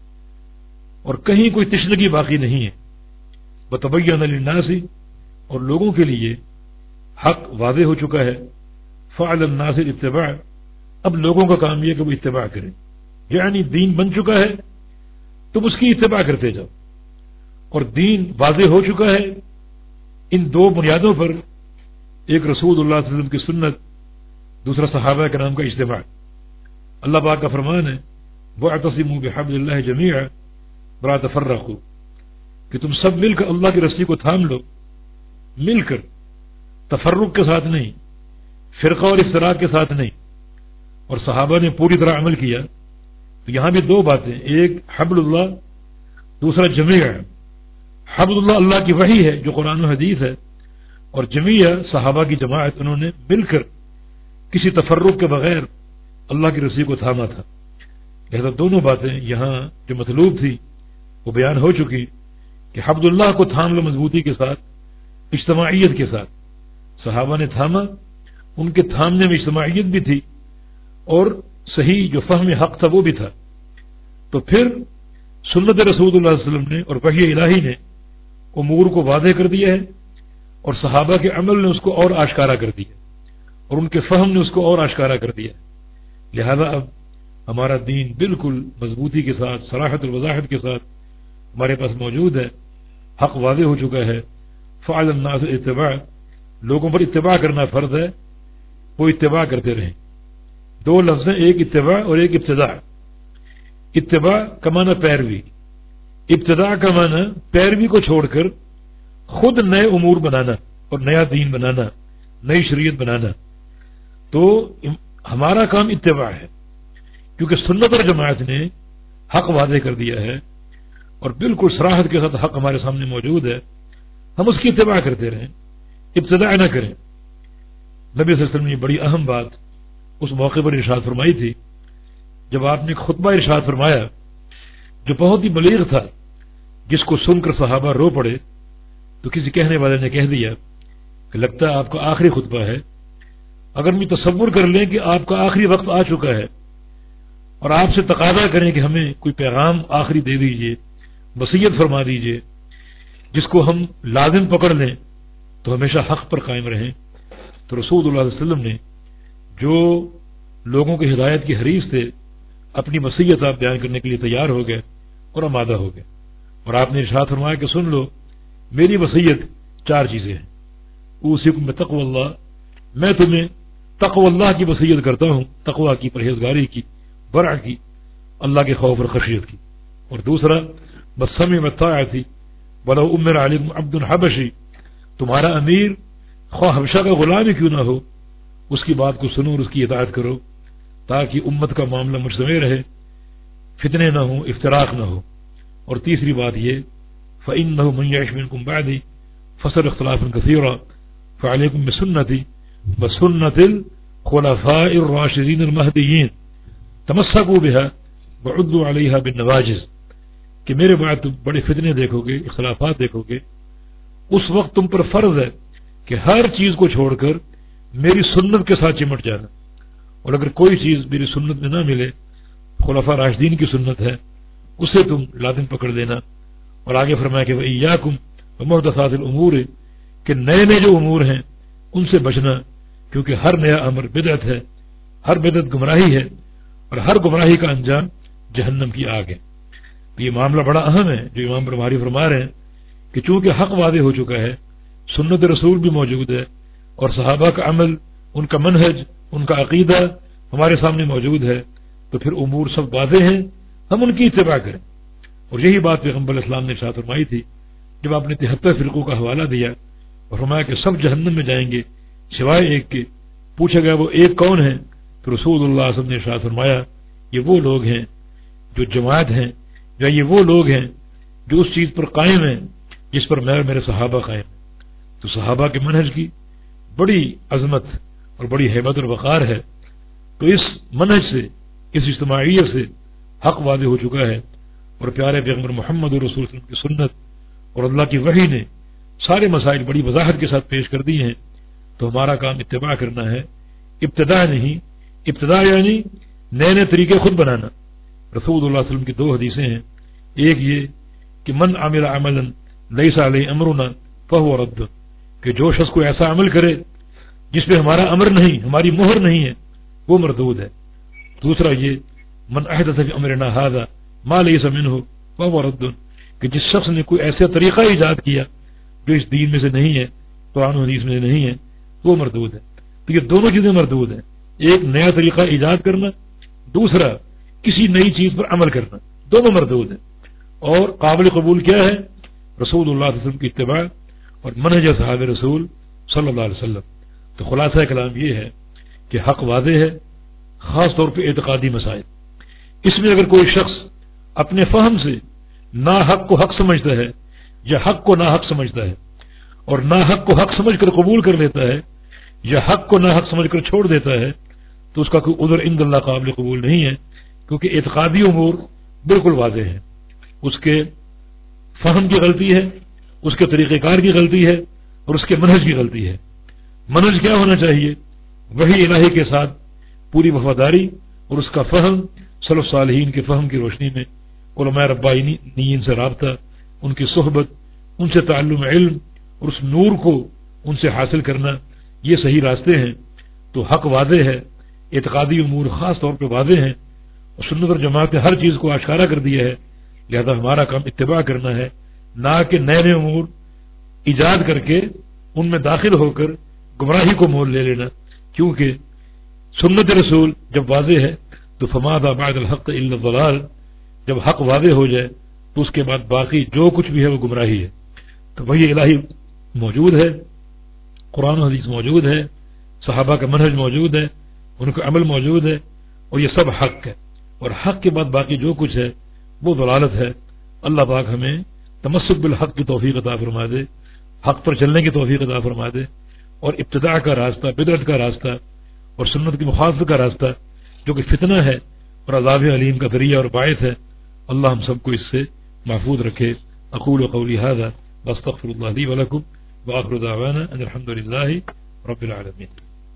اور کہیں کوئی تشنگی باقی نہیں ہے۔ وتبین للناس، اور لوگوں کے لیے حق واضح ہو چکا ہے۔ فعل الناس الاتباع، اب لوگوں کا کام یہ کہ وہ اتباع کریں، یعنی دین بن چکا ہے تم اس کی اتباع کرتے جاؤ، اور دین واضح ہو چکا ہے ان دو بنیادوں پر، ایک رسول اللہ صلی اللہ علیہ وسلم کی سنت، دوسرا صحابہ کرام کا اجتماع۔ اللہ پاک کا فرمان ہے وَاعْتَصِمُوا بِحَبْلِ اللَّهِ جَمِيعًا وَلَا تَفَرَّقُوا، کہ تم سب مل کر اللہ کی رسی کو تھام لو، مل کر، تفرق کے ساتھ نہیں، فرقہ اور افتراق کے ساتھ نہیں۔ اور صحابہ نے پوری طرح عمل کیا۔ تو یہاں بھی دو باتیں، ایک حبل اللہ، دوسرا جمیع۔ حبل اللہ اللہ کی وحی ہے جو قرآن و حدیث ہے، اور جمیع صحابہ کی جماعت، انہوں نے مل کر کسی تفرق کے بغیر اللہ کی رسی کو تھاما تھا۔ لہذا دونوں باتیں یہاں جو مطلوب تھی وہ بیان ہو چکی کہ حبل اللہ کو تھام لو مضبوطی کے ساتھ، اجتماعیت کے ساتھ۔ صحابہ نے تھاما، ان کے تھامنے میں اجتماعیت بھی تھی، اور صحیح جو فہم حق تھا وہ بھی تھا۔ تو پھر سنت رسول اللہ صلی اللہ علیہ وسلم نے اور وحی الہی نے امور کو واضح کر دیا ہے، اور صحابہ کے عمل نے اس کو اور آشکارا کر دیا، اور ان کے فہم نے اس کو اور آشکارا کر دیا۔ لہذا اب ہمارا دین بالکل مضبوطی کے ساتھ، صراحت اور وضاحت کے ساتھ ہمارے پاس موجود ہے، حق واضح ہو چکا ہے۔ فعل الناس اتباع، لوگوں پر اتباع کرنا فرض ہے، وہ اتباع کرتے رہیں۔ دو لفظ ہیں، ایک اتباع اور ایک ابتداء۔ اتباع کا معنی پیروی، ابتداء کا معنی پیروی کو چھوڑ کر خود نئے امور بنانا اور نیا دین بنانا، نئی شریعت بنانا۔ تو ہمارا کام اتباع ہے، کیونکہ سنت اور جماعت نے حق واضح کر دیا ہے، اور بالکل صراحت کے ساتھ حق ہمارے سامنے موجود ہے، ہم اس کی اتباع کرتے رہیں، ابتداء نہ کریں۔ نبی صلی اللہ علیہ وسلم نے بڑی اہم بات اس موقع پر ارشاد فرمائی تھی، جب آپ نے خطبہ ارشاد فرمایا جو بہت ہی بلیغ تھا، جس کو سن کر صحابہ رو پڑے، تو کسی کہنے والے نے کہہ دیا کہ لگتا ہے آپ کا آخری خطبہ ہے۔ اگر ہم تصور کر لیں کہ آپ کا آخری وقت آ چکا ہے، اور آپ سے تقاضا کریں کہ ہمیں کوئی پیغام آخری دے دیجئے، وصیت فرما دیجئے جس کو ہم لازم پکڑ لیں تو ہمیشہ حق پر قائم رہیں، تو رسول اللہ علیہ وسلم نے جو لوگوں کی ہدایت کی حریص تھے، اپنی وصیت آپ بیان کرنے کے لیے تیار ہو گئے اور آمادہ ہو گئے، اور آپ نے ارشاد فرمایا کہ سن لو، میری وصیت چار چیزیں ہیں۔ اوصیکم بتقوی اللہ، میں تمہیں تقوی اللہ کی وصیت کرتا ہوں، تقوی کی، پرہیزگاری کی، ورع کی، اللہ کے خوف اور خشیت کی۔ اور دوسرا والسمع والطاعۃ ولو امر علیکم عبد حبشی، تمہارا امیر خواہ حبشہ کا غلام ہی کیوں نہ ہو، اس کی بات کو سنو اور اس کی اطاعت کرو، تاکہ امت کا معاملہ مجتمع رہے، فتنے نہ ہوں، افتراق نہ ہو۔ اور تیسری بات یہ فإنه من يعش منكم بعدي فسيرى اختلافا كثيرا فعليكم بسنتي وسنة الخلفاء الراشدين المهديين تمسكوا بها وعضوا عليها بالنواجذ، کہ میرے بعد تم بڑے فتنے دیکھو گے، اختلافات دیکھو گے، اس وقت تم پر فرض ہے کہ ہر چیز کو چھوڑ کر میری سنت کے ساتھ چمٹ جانا، اور اگر کوئی چیز میری سنت میں نہ ملے، خلفاء راشدین کی سنت ہے، اسے تم لازم پکڑ لینا. اور آگے فرمایا کہ وَإِيَّاكُمْ وَمُحْدَثَاتِ الْأُمُورِ کہ نئے نئے جو امور ہیں ان سے بچنا، کیونکہ ہر نیا امر بدعت ہے، ہر بدعت گمراہی ہے، اور ہر گمراہی کا انجام جہنم کی آگ ہے. یہ معاملہ بڑا اہم ہے جو امام بخاری فرما رہے ہیں کہ چونکہ حق واضح ہو چکا ہے، سنت رسول بھی موجود ہے، اور صحابہ کا عمل، ان کا منہج، ان کا عقیدہ ہمارے سامنے موجود ہے، تو پھر امور سب واضح ہیں، ہم ان کی اتباع کریں. اور یہی بات پیغمبر اسلام نے ارشاد فرمائی تھی جب آپ نے تہتر فرقوں کا حوالہ دیا اور فرمایا کہ سب جہنم میں جائیں گے سوائے ایک کے. پوچھا گیا وہ ایک کون ہے؟ تو رسول اللہ صلی اللہ علیہ وسلم نے ارشاد فرمایا یہ وہ لوگ ہیں جو جماعت ہیں، یا یہ وہ لوگ ہیں جو اس چیز پر قائم ہیں جس پر میں میرے صحابہ قائم. تو صحابہ کے منہج کی بڑی عظمت اور بڑی ہیبت اور وقار ہے. تو اس منہج سے، اس اجتماعیت سے حق واضح ہو چکا ہے، اور پیارے پیغمبر محمد رسول اللہ علیہ وسلم کی سنت اور اللہ کی وحی نے سارے مسائل بڑی وضاحت کے ساتھ پیش کر دی ہیں. تو ہمارا کام اتباع کرنا ہے، ابتداء نہیں. ابتداء یعنی نئے نئے طریقے خود بنانا. رسول اللہ صلی اللہ علیہ وسلم کی دو حدیثیں ہیں، ایک یہ کہ من عمل عملا لیس علیہ امرنا فہو رد، کہ جو شخص کو ایسا عمل کرے جس پہ ہمارا امر نہیں، ہماری مہر نہیں ہے، وہ مردود ہے. دوسرا یہ من احدث فی امرنا ھذا ما لیس منہ فہو رد، کہ جس شخص نے کوئی ایسا طریقہ ایجاد کیا جو اس دین میں سے نہیں ہے، قرآن و حدیث میں سے نہیں ہے، وہ مردود ہے. تو یہ دونوں چیزیں مردود ہیں، ایک نیا طریقہ ایجاد کرنا، دوسرا کسی نئی چیز پر عمل کرنا، دونوں مردود ہیں. اور قابل قبول کیا ہے؟ رسول اللہ صلی اللہ علیہ وسلم کی اتباع اور منہج صحابہ رسول صلی اللہ علیہ وسلم. تو خلاصہ کلام یہ ہے کہ حق واضح ہے، خاص طور پہ اعتقادی مسائل. اس میں اگر کوئی شخص اپنے فہم سے نا حق کو حق سمجھتا ہے یا حق کو نا حق سمجھتا ہے، اور نا حق کو حق سمجھ کر قبول کر لیتا ہے یا حق کو نا حق سمجھ کر چھوڑ دیتا ہے، تو اس کا کوئی عذر عند اللہ قابل قبول نہیں ہے، کیونکہ اعتقادی امور بالکل واضح ہے. اس کے فہم کی غلطی ہے، اس کے طریقہ کار کی غلطی ہے، اور اس کے منہج کی غلطی ہے. منہج کیا ہونا چاہیے؟ وحی الہی کے ساتھ پوری وفاداری، اور اس کا فہم سلف صالحین کے فہم کی روشنی میں، علماء ربانیین سے رابطہ، ان کی صحبت، ان سے تعلم علم اور اس نور کو ان سے حاصل کرنا، یہ صحیح راستے ہیں. تو حق واضح ہے، اعتقادی امور خاص طور پہ واضح ہیں، اور سنت اور جماعت نے ہر چیز کو آشکارا کر دیا ہے. لہذا ہمارا کام اتباع کرنا ہے، نہ کہ نئے نئے امور ایجاد کر کے ان میں داخل ہو کر گمراہی کو مول لے لینا. کیونکہ سنت رسول جب واضح ہے تو فماذا بعد الحق الا الضلال، جب حق واضح ہو جائے تو اس کے بعد باقی جو کچھ بھی ہے وہ گمراہی ہے. تو وہی الہی موجود ہے، قرآن و حدیث موجود ہے، صحابہ کا منہج موجود ہے، ان کا عمل موجود ہے، اور یہ سب حق ہے. اور حق کے بعد باقی جو کچھ ہے وہ ضلالت ہے. اللہ پاک ہمیں تمسک بالحق کی توفیق عطا فرما دے، حق پر چلنے کی توفیق عطا فرما دے، اور ابتداع کا راستہ، بدعت کا راستہ اور سنت کی مخالفت کا راستہ جو کہ فتنہ ہے اور عذاب علیم کا ذریعہ اور باعث ہے، اللہ ہم سب کو اس سے محفوظ رکھے. اقول قولی ھذا واستغفر اللہ لی ولکم وآخر دعوانا ان الحمد للہ رب العالمین.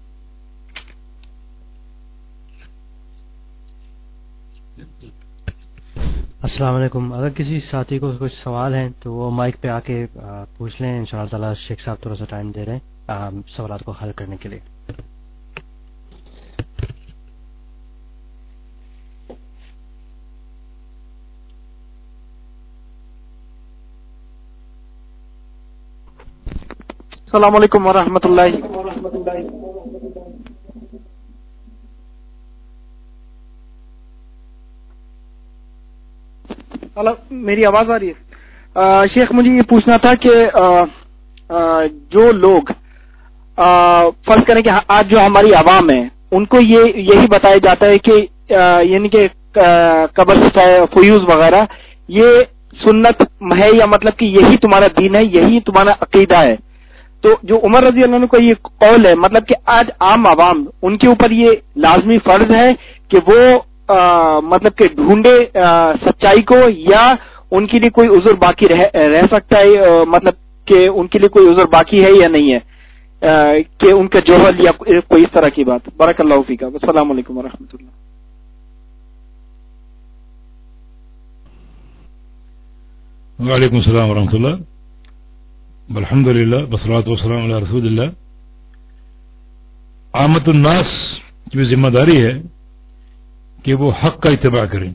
السلام علیکم. اگر کسی ساتھی کو کچھ سوال ہیں تو وہ مائک پہ آ کے پوچھ لیں، انشاءاللہ تعالی شیخ صاحب تھوڑا سا ٹائم دے رہے ہیں سوالات کو حل کرنے کے لیے. السلام علیکم ورحمۃ اللہ. میری آواز آ رہی ہے؟ شیخ مجھے یہ پوچھنا تھا کہ آ, آ, جو لوگ فرض کریں کہ آج جو ہماری عوام ہے ان کو یہ یہی بتایا جاتا ہے کہ آ, یعنی کہ قبر فیوز وغیرہ یہ سنت ہے، یا مطلب کہ یہی تمہارا دین ہے، یہی تمہارا عقیدہ ہے. تو جو عمر رضی اللہ عنہ کا یہ قول ہے، مطلب کہ آج عام عوام ان کے اوپر یہ لازمی فرض ہے کہ وہ آ, مطلب کہ ڈھونڈے آ, سچائی کو، یا ان کے لیے کوئی عذر باقی رہ, رہ سکتا ہے، آ, مطلب کہ ان کے لیے کوئی عذر باقی ہے یا نہیں ہے آ, کہ ان کا جوہل یا کوئی اس طرح کی بات. بارک اللہ فیکم. السلام علیکم ورحمۃ اللہ. وعلیکم السلام ورحمۃ اللہ الحمدللہ والصلاۃ والسلام علی رسول اللہ. عامت الناس کی ذمہ داری ہے کہ وہ حق کا اتباع کریں.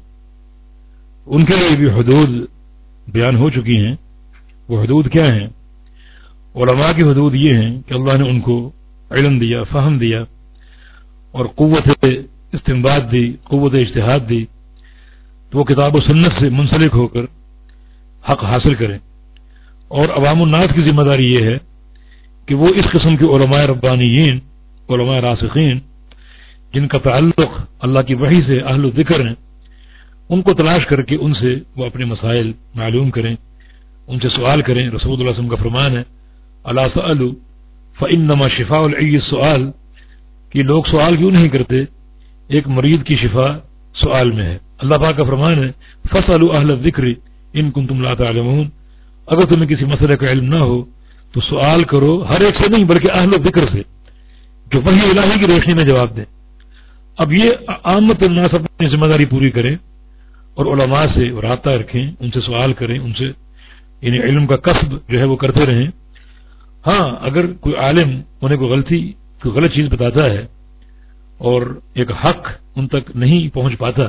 ان کے لیے بھی حدود بیان ہو چکی ہیں. وہ حدود کیا ہیں؟ علماء کی حدود یہ ہیں کہ اللہ نے ان کو علم دیا، فہم دیا اور قوت استنباط دی، قوت اجتہاد دی، تو وہ کتاب و سنت سے منسلک ہو کر حق حاصل کریں. اور عوام الناس کی ذمہ داری یہ ہے کہ وہ اس قسم کے علماء ربانیین، علماء راسخین جن کا تعلق اللہ کی وحی سے اہل ذکر ہیں، ان کو تلاش کر کے ان سے وہ اپنے مسائل معلوم کریں، ان سے سوال کریں. رسول اللہ صلی اللہ علیہ وسلم کا فرمان ہے الا سألوا فإنما شفاء العی السؤال، کہ لوگ سوال کیوں نہیں کرتے؟ ایک مریض کی شفا سوال میں ہے. اللہ پاک کا فرمان ہے فاسألوا اہل الذکر ان کنتم لا تعلمون، اگر تمہیں کسی مسئلے کا علم نہ ہو تو سوال کرو، ہر ایک سے نہیں بلکہ اہل ذکر سے جو وحی الہی کی روشنی میں جواب دیں. اب یہ عامت الناس اپنی ذمہ داری پوری کریں اور علماء سے رابطہ رکھیں، ان سے سوال کریں، ان سے یعنی علم کا کسب جو ہے وہ کرتے رہیں. ہاں اگر کوئی عالم انہیں کوئی غلطی کوئی غلط چیز بتاتا ہے اور ایک حق ان تک نہیں پہنچ پاتا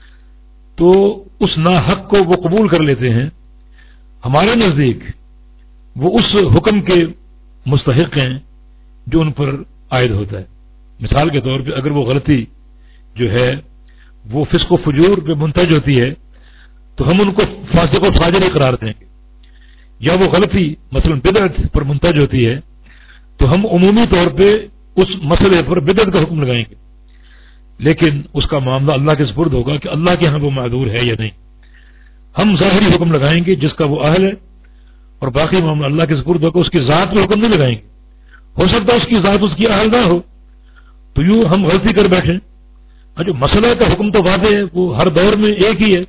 تو اس ناحق کو وہ قبول کر لیتے ہیں. ہمارے نزدیک وہ اس حکم کے مستحق ہیں جو ان پر عائد ہوتا ہے. مثال کے طور پہ اگر وہ غلطی جو ہے وہ فسق و فجور پہ منتج ہوتی ہے تو ہم ان کو فاسق و فاجر قرار دیں گے، یا وہ غلطی مثلا بدعت پر منتج ہوتی ہے تو ہم عمومی طور پہ اس مسئلے پر بدعت کا حکم لگائیں گے، لیکن اس کا معاملہ اللہ کے سپرد ہوگا کہ اللہ کے ہاں وہ معذور ہے یا نہیں. ہم ظاہری حکم لگائیں گے جس کا وہ اہل ہے، اور باقی معاملہ اللہ کے سپرد ہوگا. اس کی ذات پہ حکم نہیں لگائیں گے. ہو سکتا ہے اس کی ذات اس کی اہل نہ ہو تو یوں ہم غلطی کر بیٹھیں. جو مسئلہ کا حکم تو واضح ہے، وہ ہر دور میں ایک ہی ہے،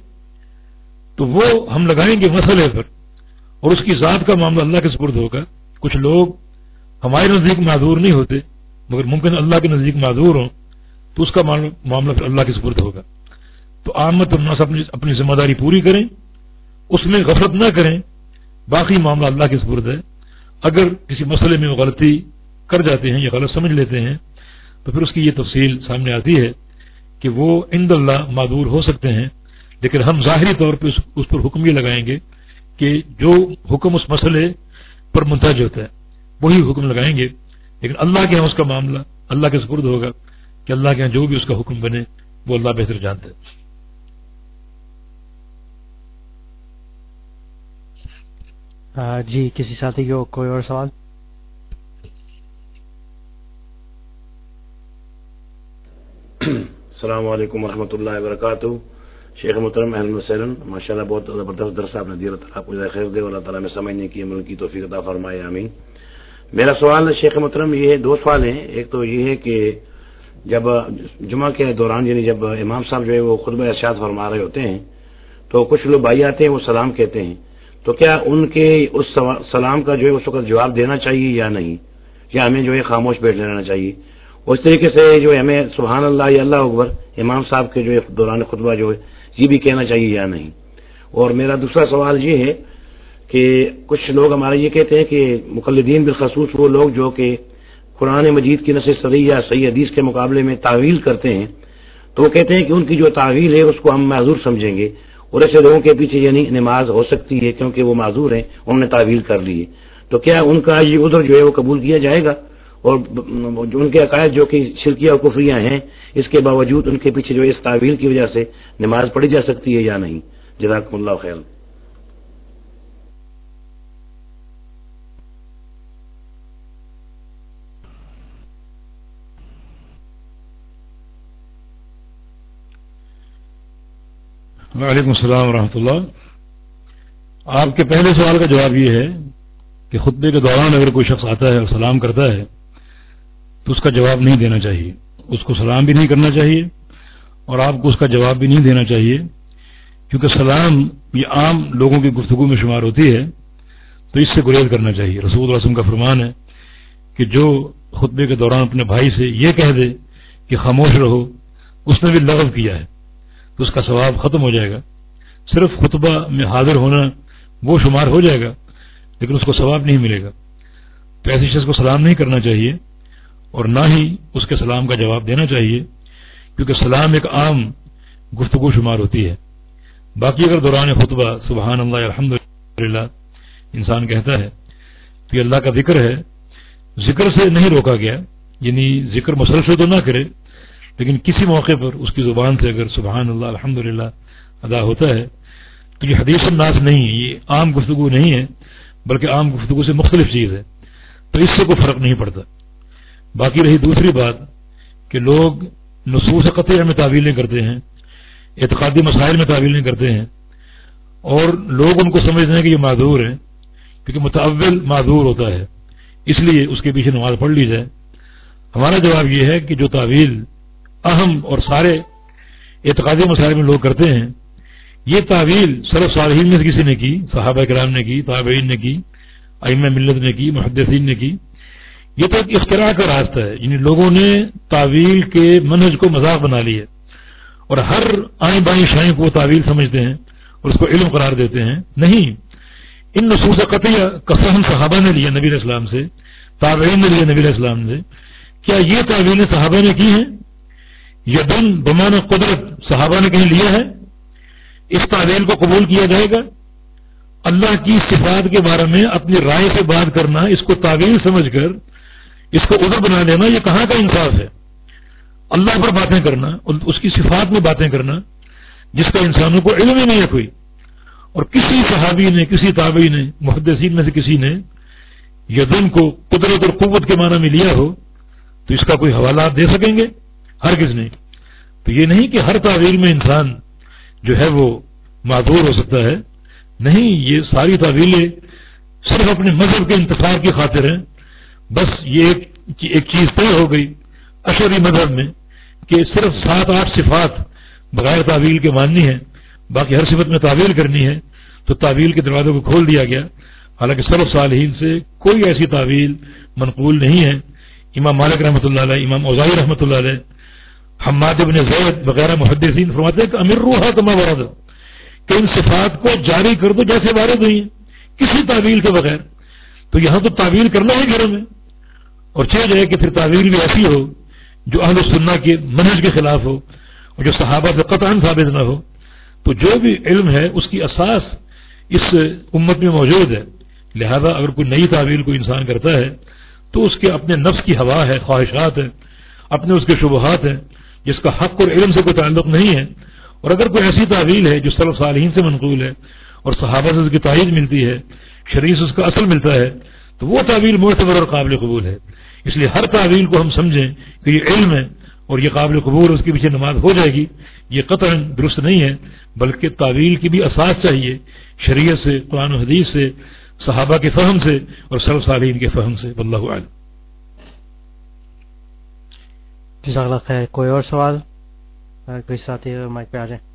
تو وہ ہم لگائیں گے مسئلے پر، اور اس کی ذات کا معاملہ اللہ کے سپرد ہوگا. کچھ لوگ ہمارے نزدیک معذور نہیں ہوتے مگر ممکن اللہ کے نزدیک معذور ہوں تو اس کا معاملہ پھر اللہ کے سپرد ہوگا. تو عامت الناس اپنی اپنی ذمہ داری پوری کریں، اس میں غفلت نہ کریں، باقی معاملہ اللہ کے سپرد ہے. اگر کسی مسئلے میں وہ غلطی کر جاتے ہیں یا غلط سمجھ لیتے ہیں تو پھر اس کی یہ تفصیل سامنے آتی ہے کہ وہ عند اللہ معذور ہو سکتے ہیں، لیکن ہم ظاہری طور پہ اس پر حکم یہ لگائیں گے کہ جو حکم اس مسئلے پر منتج ہوتا ہے وہی حکم لگائیں گے. لیکن اللہ کے ہاں اس کا معاملہ اللہ کے سپرد ہوگا کہ اللہ کے ہاں جو بھی اس کا حکم بنے وہ اللہ بہتر جانتا ہے. جی کسی ساتھی کو کوئی اور سوال؟ السلام علیکم ورحمۃ اللہ وبرکاتہ. شیخ محترم اہلا وسہلا، ماشاء اللہ بہت زبردست درس آپ نے دیا. اللہ تعالیٰ آپ کو جزائے خیر دے، اللہ تعالیٰ میں سمجھنے کی عمل کی توفیق عطا فرمائے، آمین. میرا سوال شیخ محترم یہ ہے، دو سوال ہیں. ایک تو یہ ہے کہ جب جمعہ کے دوران یعنی جب امام صاحب جو ہے وہ خطبہ ارشاد فرما رہے ہوتے ہیں تو کچھ لوگ بھائی آتے ہیں وہ سلام کہتے ہیں، تو کیا ان کے اس سلام کا جو ہے اس وقت جواب دینا چاہیے یا نہیں، یا ہمیں جو ہے خاموش بیٹھ لینا چاہیے؟ اس طریقے سے جو ہے ہمیں سبحان اللہ یا اللہ اکبر امام صاحب کے جو ہے دوران خطبہ جو ہے یہ بھی کہنا چاہیے یا نہیں؟ اور میرا دوسرا سوال یہ ہے کہ کچھ لوگ ہمارے یہ کہتے ہیں کہ مقلدین بالخصوص وہ لوگ جو کہ قرآن مجید کی نص صریح یا صحیح حدیث کے مقابلے میں تعویل کرتے ہیں، تو وہ کہتے ہیں کہ ان کی جو تعویل ہے اس کو ہم معذور سمجھیں گے، اور ایسے لوگوں کے پیچھے یعنی نماز ہو سکتی ہے کیونکہ وہ معذور ہیں، انہوں نے تعویل کر لی ہے. تو کیا ان کا یہ عذر جو ہے وہ قبول کیا جائے گا؟ اور جو ان کے عقائد جو کہ شرکیہ اور کفریہ ہیں اس کے باوجود ان کے پیچھے جو اس تعویل کی وجہ سے نماز پڑھی جا سکتی ہے یا نہیں؟ جزاکم اللہ خیر. وعلیکم السلام ورحمۃ اللہ. آپ کے پہلے سوال کا جواب یہ ہے کہ خطبے کے دوران اگر کوئی شخص آتا ہے اور سلام کرتا ہے تو اس کا جواب نہیں دینا چاہیے، اس کو سلام بھی نہیں کرنا چاہیے اور آپ کو اس کا جواب بھی نہیں دینا چاہیے، کیونکہ سلام یہ عام لوگوں کی گفتگو میں شمار ہوتی ہے تو اس سے گریز کرنا چاہیے. رسول اللہ صلی اللہ علیہ وسلم کا فرمان ہے کہ جو خطبے کے دوران اپنے بھائی سے یہ کہہ دے کہ خاموش رہو، اس نے بھی لغو کیا ہے تو اس کا ثواب ختم ہو جائے گا. صرف خطبہ میں حاضر ہونا وہ شمار ہو جائے گا لیکن اس کو ثواب نہیں ملے گا. تو ایسی شخص کو سلام نہیں کرنا چاہیے اور نہ ہی اس کے سلام کا جواب دینا چاہیے، کیونکہ سلام ایک عام گفتگو شمار ہوتی ہے. باقی اگر دوران خطبہ سبحان اللہ الحمدللہ انسان کہتا ہے تو یہ اللہ کا ذکر ہے، ذکر سے نہیں روکا گیا، یعنی ذکر مسلسل تو نہ کرے لیکن کسی موقع پر اس کی زبان سے اگر سبحان اللہ الحمدللہ ادا ہوتا ہے تو یہ حدیث الناس نہیں ہے، یہ عام گفتگو نہیں ہے بلکہ عام گفتگو سے مختلف چیز ہے، تو اس سے کوئی فرق نہیں پڑتا. باقی رہی دوسری بات کہ لوگ نصوص قطعیہ میں تعویلیں کرتے ہیں، اعتقادی مسائل میں تعویلیں کرتے ہیں اور لوگ ان کو سمجھتے ہیں کہ یہ معذور ہے، کیونکہ متأول معذور ہوتا ہے اس لیے اس کے پیچھے نماز پڑھ لی جائے. ہمارا جواب یہ ہے کہ جو تعویل اہم اور سارے اعتقادی مسائل میں لوگ کرتے ہیں، یہ تعویل سلف صالحین میں سے کسی نے کی، صحابہ کرام نے کی، تابعین نے کی، ائمہ ملت نے کی، محدثین نے کی. یہ تو ایک اختراع کا راستہ ہے، یعنی لوگوں نے تعویل کے منہج کو مذاق بنا لی ہے اور ہر آئیں بائیں شائیں کو تعویل سمجھتے ہیں اور اس کو علم قرار دیتے ہیں. نہیں، ان نصوص قطعیہ کا فہم صحابہ نے لیا نبی علیہ السلام سے، تابعین نے لیا نبی علیہ السلام سے. کیا یہ تعویلیں صحابہ نے کی ہیں؟ یدن بمعنی قدرت صحابہ نے کہیں لیا ہے؟ اس تعویل کو قبول کیا جائے گا؟ اللہ کی صفات کے بارے میں اپنی رائے سے بات کرنا، اس کو تعویل سمجھ کر اس کو عذر بنا لینا، یہ کہاں کا انصاف ہے؟ اللہ پر باتیں کرنا، اس کی صفات میں باتیں کرنا جس کا انسانوں کو علم ہی نہیں ہے کوئی، اور کسی صحابی نے، کسی تابعی نے، محدثین میں سے کسی نے یدن کو قدرت اور قوت کے معنی میں لیا ہو تو اس کا کوئی حوالہ دے سکیں گے؟ ہرگز نہیں. تو یہ نہیں کہ ہر تعویل میں انسان جو ہے وہ معذور ہو سکتا ہے، نہیں، یہ ساری تعویلیں صرف اپنے مذہب کے انتصار کی خاطر ہیں. بس یہ ایک ایک چیز طے ہو گئی اشعری مذہب میں کہ صرف سات آٹھ صفات بغیر تعویل کے ماننی ہے، باقی ہر صفت میں تعویل کرنی ہے، تو تعویل کے دروازوں کو کھول دیا گیا. حالانکہ سلف صالحین سے کوئی ایسی تعویل منقول نہیں ہے. امام مالک رحمۃ اللہ علیہ، امام اوزاعی رحمۃ اللہ علیہ، حماد بن زید وغیرہ محدثین فرماتے ہیں کہ امروہا کما ورد، کہ ان صفات کو جاری کر دو جیسے وارد ہوئی ہیں کسی تعویل کے بغیر. تو یہاں تو تعویل کرنا ہے گھروں میں، اور چاہ جائے کہ پھر تعویل بھی ایسی ہو جو اہل سنہ کے منہج کے خلاف ہو اور جو صحابہ سے قطعاً ثابت نہ ہو. تو جو بھی علم ہے اس کی اساس اس امت میں موجود ہے، لہذا اگر کوئی نئی تعویل کوئی انسان کرتا ہے تو اس کے اپنے نفس کی ہوا ہے، خواہشات ہیں، اپنے اس کے شبہات ہیں جس کا حق اور علم سے کوئی تعلق نہیں ہے. اور اگر کوئی ایسی تعویل ہے جو سلف صالحین سے منقول ہے اور صحابہ سے اس کی تائید ملتی ہے، شریعت سے اس کا اصل ملتا ہے، تو وہ تعویل معتبر اور قابل قبول ہے. اس لیے ہر تعویل کو ہم سمجھیں کہ یہ علم ہے اور یہ قابل قبول، اس کے پیچھے نماز ہو جائے گی، یہ قطعاً درست نہیں ہے. بلکہ تعویل کی بھی اساس چاہیے شریعت سے، قرآن و حدیث سے، صحابہ کے فہم سے اور سلف صالحین کے فہم سے. واللہ اعلم. جزاک اللہ خیر. کوئی اور سوال؟ کوئی ساتھی مائک پہ آ جائیں.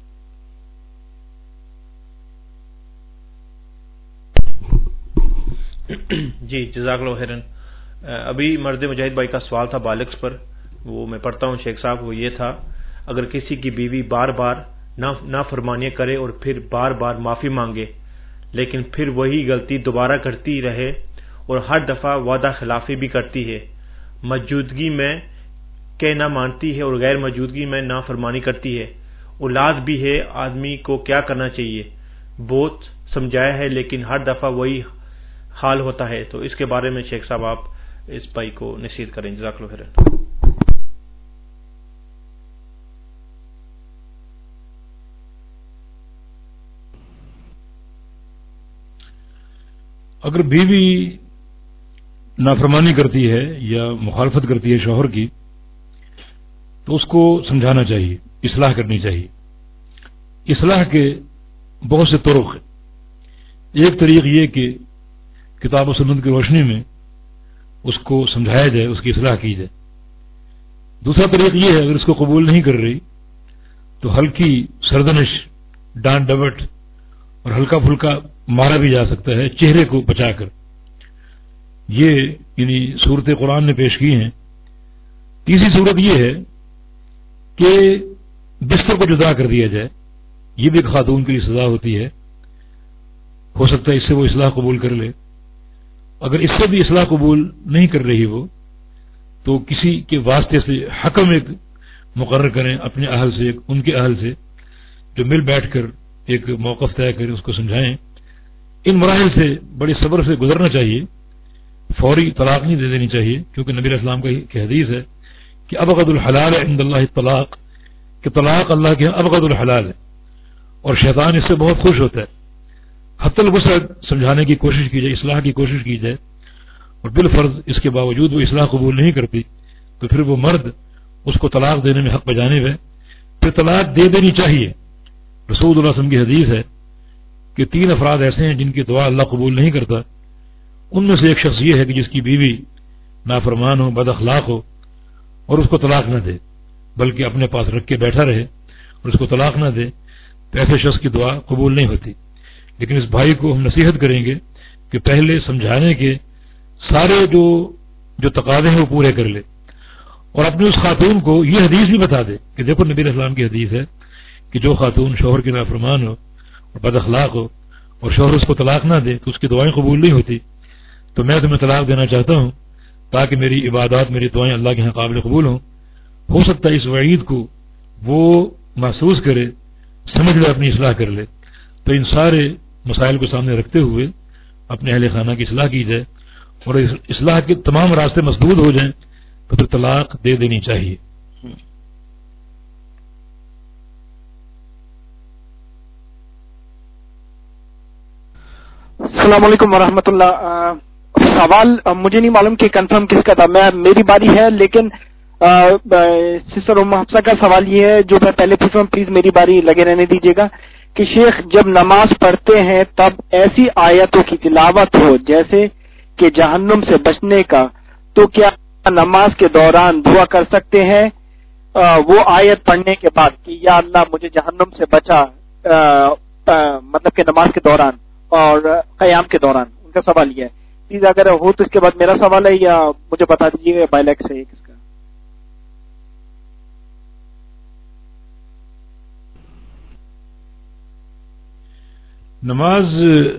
جی جزاک اللہ خیرن. ابھی مرد مجاہد بھائی کا سوال تھا بالغ پر، وہ میں پڑھتا ہوں شیخ صاحب. وہ یہ تھا، اگر کسی کی بیوی بار بار نافرمانیاں کرے اور پھر بار بار معافی مانگے لیکن پھر وہی غلطی دوبارہ کرتی رہے اور ہر دفعہ وعدہ خلافی بھی کرتی ہے، موجودگی میں کہ نہ مانتی ہے اور غیر موجودگی میں نافرمانی کرتی ہے، اولاد بھی ہے، آدمی کو کیا کرنا چاہیے؟ بہت سمجھایا ہے لیکن ہر دفعہ وہی حال ہوتا ہے. تو اس کے بارے میں شیخ صاحب آپ اس بھائی کو نصیحت کریں. جزاک اللہ خیر. اگر بیوی نافرمانی کرتی ہے یا مخالفت کرتی ہے شوہر کی تو اس کو سمجھانا چاہیے، اصلاح کرنی چاہیے. اصلاح کے بہت سے طرق ہیں. ایک طریق یہ کہ کتاب و سنت کی روشنی میں اس کو سمجھایا جائے، اس کی اصلاح کی جائے. دوسرا طریق یہ ہے اگر اس کو قبول نہیں کر رہی تو ہلکی سردنش، ڈانٹ ڈبٹ اور ہلکا پھلکا مارا بھی جا سکتا ہے چہرے کو بچا کر. یہ یعنی صورت قرآن نے پیش کی ہیں. تیسری صورت یہ ہے کہ بستر کو جدا کر دیا جائے، یہ بھی ایک خاتون کے لیے سزا ہوتی ہے. ہو سکتا ہے اس سے وہ اصلاح قبول کر لے. اگر اس سے بھی اصلاح قبول نہیں کر رہی وہ تو کسی کے واسطے سے حکم ایک مقرر کریں اپنے اہل سے, ان کے اہل سے, جو مل بیٹھ کر ایک موقف طے کریں, اس کو سمجھائیں. ان مراحل سے بڑے صبر سے گزرنا چاہیے, فوری طلاق نہیں دے دینی چاہیے, کیونکہ نبی علیہ السلام کا حدیث ہے کہ ابغض الحلال عند اللہ طلاق, کہ طلاق اللہ کے ابغض الحلال ہے, اور شیطان اس سے بہت خوش ہوتا ہے. حتی الوسع سمجھانے کی کوشش کی جائے, اصلاح کی کوشش کی جائے, اور بالفرض اس کے باوجود وہ اصلاح قبول نہیں کرتی تو پھر وہ مرد اس کو طلاق دینے میں حق بجانب ہے, پھر طلاق دے دینی چاہیے. رسول اللہ صلی اللہ علیہ وسلم کی حدیث ہے کہ تین افراد ایسے ہیں جن کی دعا اللہ قبول نہیں کرتا. ان میں سے ایک شخص یہ ہے کہ جس کی بیوی نافرمان ہو, بد اخلاق ہو, اور اس کو طلاق نہ دے, بلکہ اپنے پاس رکھ کے بیٹھا رہے اور اس کو طلاق نہ دے, تو ایسے شخص کی دعا قبول نہیں ہوتی. لیکن اس بھائی کو ہم نصیحت کریں گے کہ پہلے سمجھانے کے سارے جو جو تقاضے ہیں وہ پورے کر لے, اور اپنی اس خاتون کو یہ حدیث بھی بتا دے کہ دیکھو نبی علیہ السلام کی حدیث ہے کہ جو خاتون شوہر کی نافرمان ہو اور بد اخلاق ہو اور شوہر اس کو طلاق نہ دے تو اس کی دعائیں قبول نہیں ہوتی. تو میں تمہیں طلاق دینا چاہتا ہوں تاکہ میری عبادات, میری دعائیں اللہ کے یہاں قابل قبول ہوں. ہو سکتا ہے اس وعید کو وہ محسوس کرے, سمجھ لے, اپنی اصلاح کر لے. تو ان سارے مسائل کو سامنے رکھتے ہوئے اپنے اہل خانہ کی اصلاح کی جائے, اور اصلاح کے تمام راستے مسدود ہو جائیں تو پھر طلاق دے دینی چاہیے. السلام علیکم ورحمۃ اللہ. سوال مجھے نہیں معلوم کہ کنفرم کس کا تھا, میں میری باری ہے, لیکن سسٹر ام حفصہ کا سوال یہ ہے جو میں پہلے پوچھ رہا ہوں, پلیز میری باری لگے رہنے دیجیے گا کہ شیخ جب نماز پڑھتے ہیں تب ایسی آیتوں کی تلاوت ہو جیسے کہ جہنم سے بچنے کا, تو کیا نماز کے دوران دعا کر سکتے ہیں وہ آیت پڑھنے کے بعد کہ یا اللہ مجھے جہنم سے بچا, مطلب کہ نماز کے دوران اور قیام کے دوران؟ ان کا سوال یہ ہے. پلیز اگر ہو تو اس کے بعد میرا سوال ہے, یا مجھے بتا دیجیے بائلیکس ہے کس کا. نماز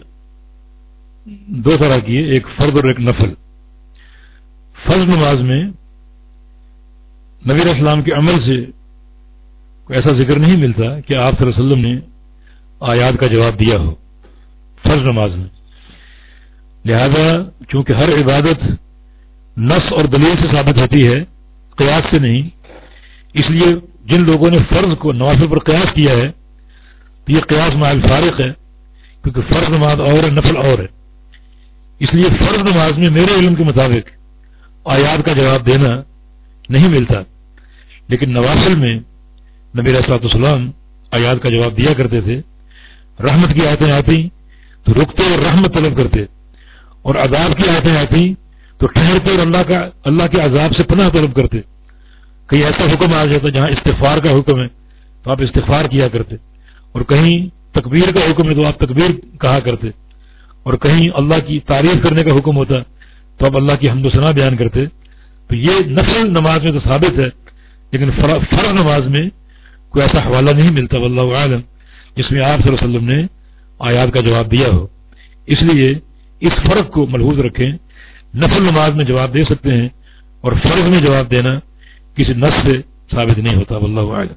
دو طرح کی ہے, ایک فرض اور ایک نفل. فرض نماز میں نبی علیہ السلام کے عمل سے کوئی ایسا ذکر نہیں ملتا کہ آپ صلی اللہ علیہ وسلم نے آیات کا جواب دیا ہو فرض نماز میں. لہذا چونکہ ہر عبادت نص اور دلیل سے ثابت ہوتی ہے, قیاس سے نہیں, اس لیے جن لوگوں نے فرض کو نوافل پر قیاس کیا ہے تو یہ قیاس مع الفارق ہے, کیونکہ فرض نماز اور ہے, نفل اور ہے. اس لیے فرض نماز میں میرے علم کے مطابق آیات کا جواب دینا نہیں ملتا, لیکن نوافل میں نبی علیہ الصلوۃ والسلام آیات کا جواب دیا کرتے تھے. رحمت کی آیتیں آتی تو رکتے اور رحمت طلب کرتے, اور عذاب کی آیتیں آتی تو ٹھہرتے اور اللہ کا اللہ کے عذاب سے پناہ طلب کرتے. کہیں ایسا حکم آ جاتا جہاں استغفار کا حکم ہے تو آپ استغفار کیا کرتے, اور کہیں تکبیر کا حکم ہے تو آپ تکبیر کہا کرتے, اور کہیں اللہ کی تعریف کرنے کا حکم ہوتا تو آپ اللہ کی حمد و ثنا بیان کرتے. تو یہ نفل نماز میں تو ثابت ہے, لیکن فرض نماز میں کوئی ایسا حوالہ نہیں ملتا واللہ عالم جس میں آپ صلی اللہ علیہ وسلم نے آیات کا جواب دیا ہو. اس لیے اس فرق کو ملحوظ رکھیں, نفل نماز میں جواب دے سکتے ہیں اور فرض میں جواب دینا کسی نص سے ثابت نہیں ہوتا واللہ عالم.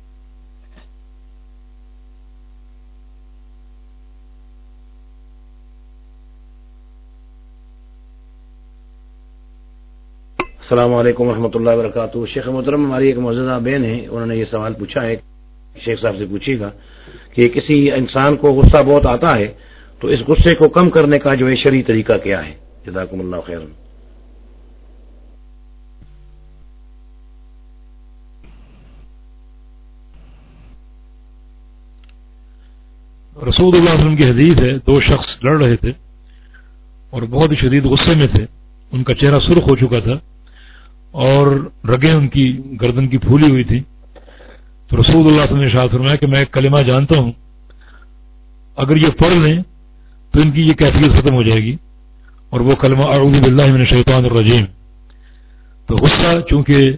السلام علیکم ورحمۃ اللہ وبرکاتہ. شیخ محترم, ہماری ایک معززہ بہن ہے, انہوں نے یہ سوال پوچھا ہے, شیخ صاحب سے پوچھیے گا کہ کسی انسان کو غصہ بہت آتا ہے تو اس غصے کو کم کرنے کا جو ہے شرعی طریقہ کیا ہے؟ جزاکم اللہ خیر. رسول اللہ علیہ وسلم کی حدیث ہے, دو شخص لڑ رہے تھے اور بہت ہی شدید غصے میں تھے, ان کا چہرہ سرخ ہو چکا تھا اور رگیں ان کی گردن کی پھولی ہوئی تھی. تو رسول اللہ صلی اللہ علیہ وسلم نے ارشاد فرمایا کہ میں ایک کلمہ جانتا ہوں, اگر یہ پڑھ لیں تو ان کی یہ کیفیت ختم ہو جائے گی, اور وہ کلمہ اعوذ باللہ من الشیطان الرجیم. تو غصہ چونکہ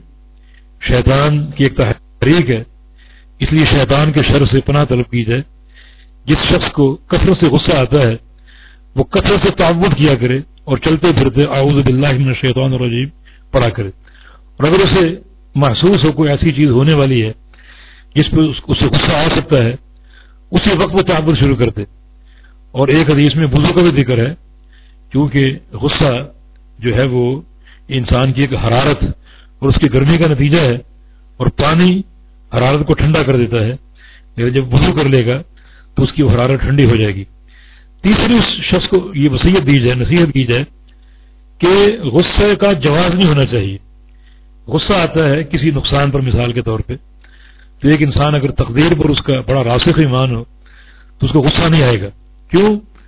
شیطان کی ایک تحریک ہے, اس لیے شیطان کے شر سے پناہ طلب کی جائے جس شخص کو کثرت سے غصہ آتا ہے وہ کثرت سے تعوذ کیا کرے اور چلتے پھرتے اعوذ باللہ من الشیطان الرجیم پڑھا کرے، اور اگر اسے محسوس ہو کوئی ایسی چیز ہونے والی ہے جس پہ اسے غصہ آ سکتا ہے اسی وقت وہ تعوذ شروع کر دے۔ اور ایک حدیث میں وضو کا بھی ذکر ہے، کیونکہ غصہ جو ہے وہ انسان کی ایک حرارت اور اس کی گرمی کا نتیجہ ہے، اور پانی حرارت کو ٹھنڈا کر دیتا ہے، لیکن جب وضو کر لے گا تو اس کی حرارت ٹھنڈی ہو جائے گی۔ تیسری اس شخص کو یہ وصیت دی جائے، نصیحت کی جائے کہ غصے کا جواز نہیں ہونا چاہیے۔ غصہ آتا ہے کسی نقصان پر، مثال کے طور پہ تو ایک انسان اگر تقدیر پر اس کا بڑا راسخ ایمان ہو تو اس کو غصہ نہیں آئے گا۔ کیوں؟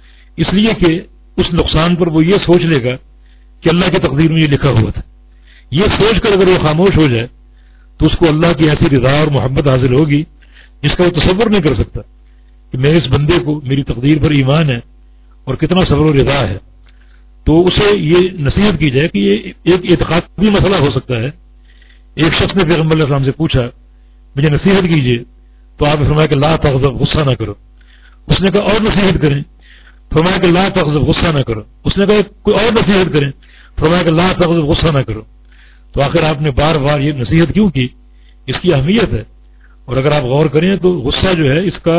اس لیے کہ اس نقصان پر وہ یہ سوچ لے گا کہ اللہ کی تقدیر میں یہ لکھا ہوا تھا۔ یہ سوچ کر اگر وہ خاموش ہو جائے تو اس کو اللہ کی ایسی رضا اور محبت حاصل ہوگی جس کا وہ تصور نہیں کر سکتا کہ میرے اس بندے کو میری تقدیر پر ایمان ہے اور کتنا صبر و رضا ہے۔ تو اسے یہ نصیحت کی جائے کہ یہ ایک اعتقادی مسئلہ ہو سکتا ہے۔ ایک شخص نے پیغمبر علیہ السلام سے پوچھا مجھے نصیحت کیجیے، تو آپ نے فرمایا کہ لا تغضب، غصہ نہ کرو۔ اس نے کہا اور نصیحت کریں، فرمایا کہ لا تغضب، غصہ نہ کرو۔ اس نے کہا کوئی اور نصیحت کریں، فرمایا کہ لا تغضب، غصہ نہ کرو۔ تو آخر آپ نے بار بار یہ نصیحت کیوں کی؟ اس کی اہمیت ہے، اور اگر آپ غور کریں تو غصہ جو ہے اس کا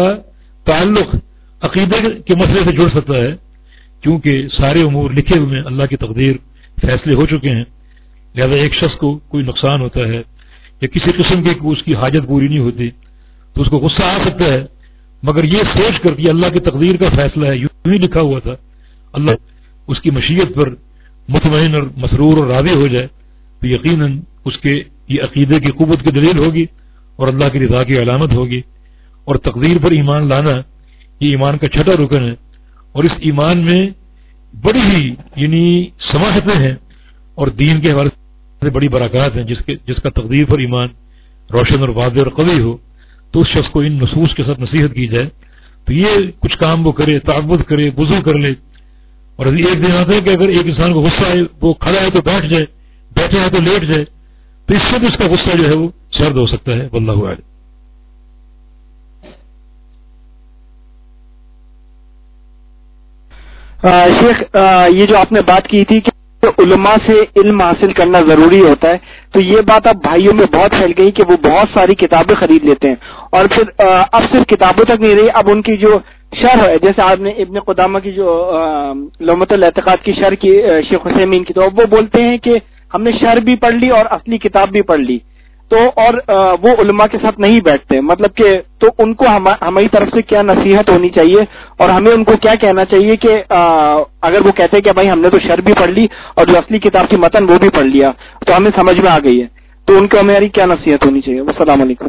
تعلق عقیدے کے مسئلے سے جڑ سکتا ہے، کیونکہ سارے امور لکھے ہوئے ہیں، اللہ کی تقدیر، فیصلے ہو چکے ہیں۔ لہذا ایک شخص کو کوئی نقصان ہوتا ہے یا کسی قسم کی اس کی حاجت پوری نہیں ہوتی تو اس کو غصہ آ سکتا ہے، مگر یہ سوچ کر کہ اللہ کی تقدیر کا فیصلہ ہے، یوں ہی لکھا ہوا تھا، اللہ اس کی مشیت پر مطمئن اور مسرور اور راضی ہو جائے تو یقیناً اس کے یہ عقیدے کی قوت کی دلیل ہوگی اور اللہ کی رضا کی علامت ہوگی۔ اور تقدیر پر ایمان لانا یہ ایمان کا چھٹا رکن ہے، اور اس ایمان میں بڑی ہی یعنی سماحتیں ہیں اور دین کے حوالے سے بڑی برکات ہیں۔ جس کے جس کا تقدیر پر ایمان روشن اور واضح اور قوی ہو تو اس شخص کو ان نصوص کے ساتھ نصیحت کی جائے تو یہ کچھ کام وہ کرے، تعوذ کرے، وضو کر لے۔ اور ایک دن آتا ہے کہ اگر ایک انسان کو غصہ آئے، وہ کھڑا ہے تو بیٹھ جائے، بیٹھے ہے تو لیٹ جائے، تو اس سے بھی اس کا غصہ جو ہے وہ سرد ہو سکتا ہے۔ واللہ اعلم۔ شیخ یہ جو آپ نے بات کی تھی کہ علماء سے علم حاصل کرنا ضروری ہوتا ہے، تو یہ بات اب بھائیوں میں بہت پھیل گئی کہ وہ بہت ساری کتابیں خرید لیتے ہیں، اور پھر اب صرف کتابوں تک نہیں رہی، اب ان کی جو شرح ہے، جیسے آپ نے ابن قدامہ کی جو لومۃ الاعتقاد کی شرح کی شیخ عثیمین کی، تو اب وہ بولتے ہیں کہ ہم نے شرح بھی پڑھ لی اور اصلی کتاب بھی پڑھ لی، تو اور وہ علماء کے ساتھ نہیں بیٹھتے، مطلب کہ تو ان کو ہماری طرف سے کیا نصیحت ہونی چاہیے اور ہمیں ان کو کیا کہنا چاہیے کہ اگر وہ کہتے ہیں کہ بھائی ہم نے تو شرح بھی پڑھ لی اور جو اصلی کتاب کی متن وہ بھی پڑھ لیا تو ہمیں سمجھ میں آ گئی ہے، تو ان کو ہماری کیا نصیحت ہونی چاہیے؟ السلام علیکم۔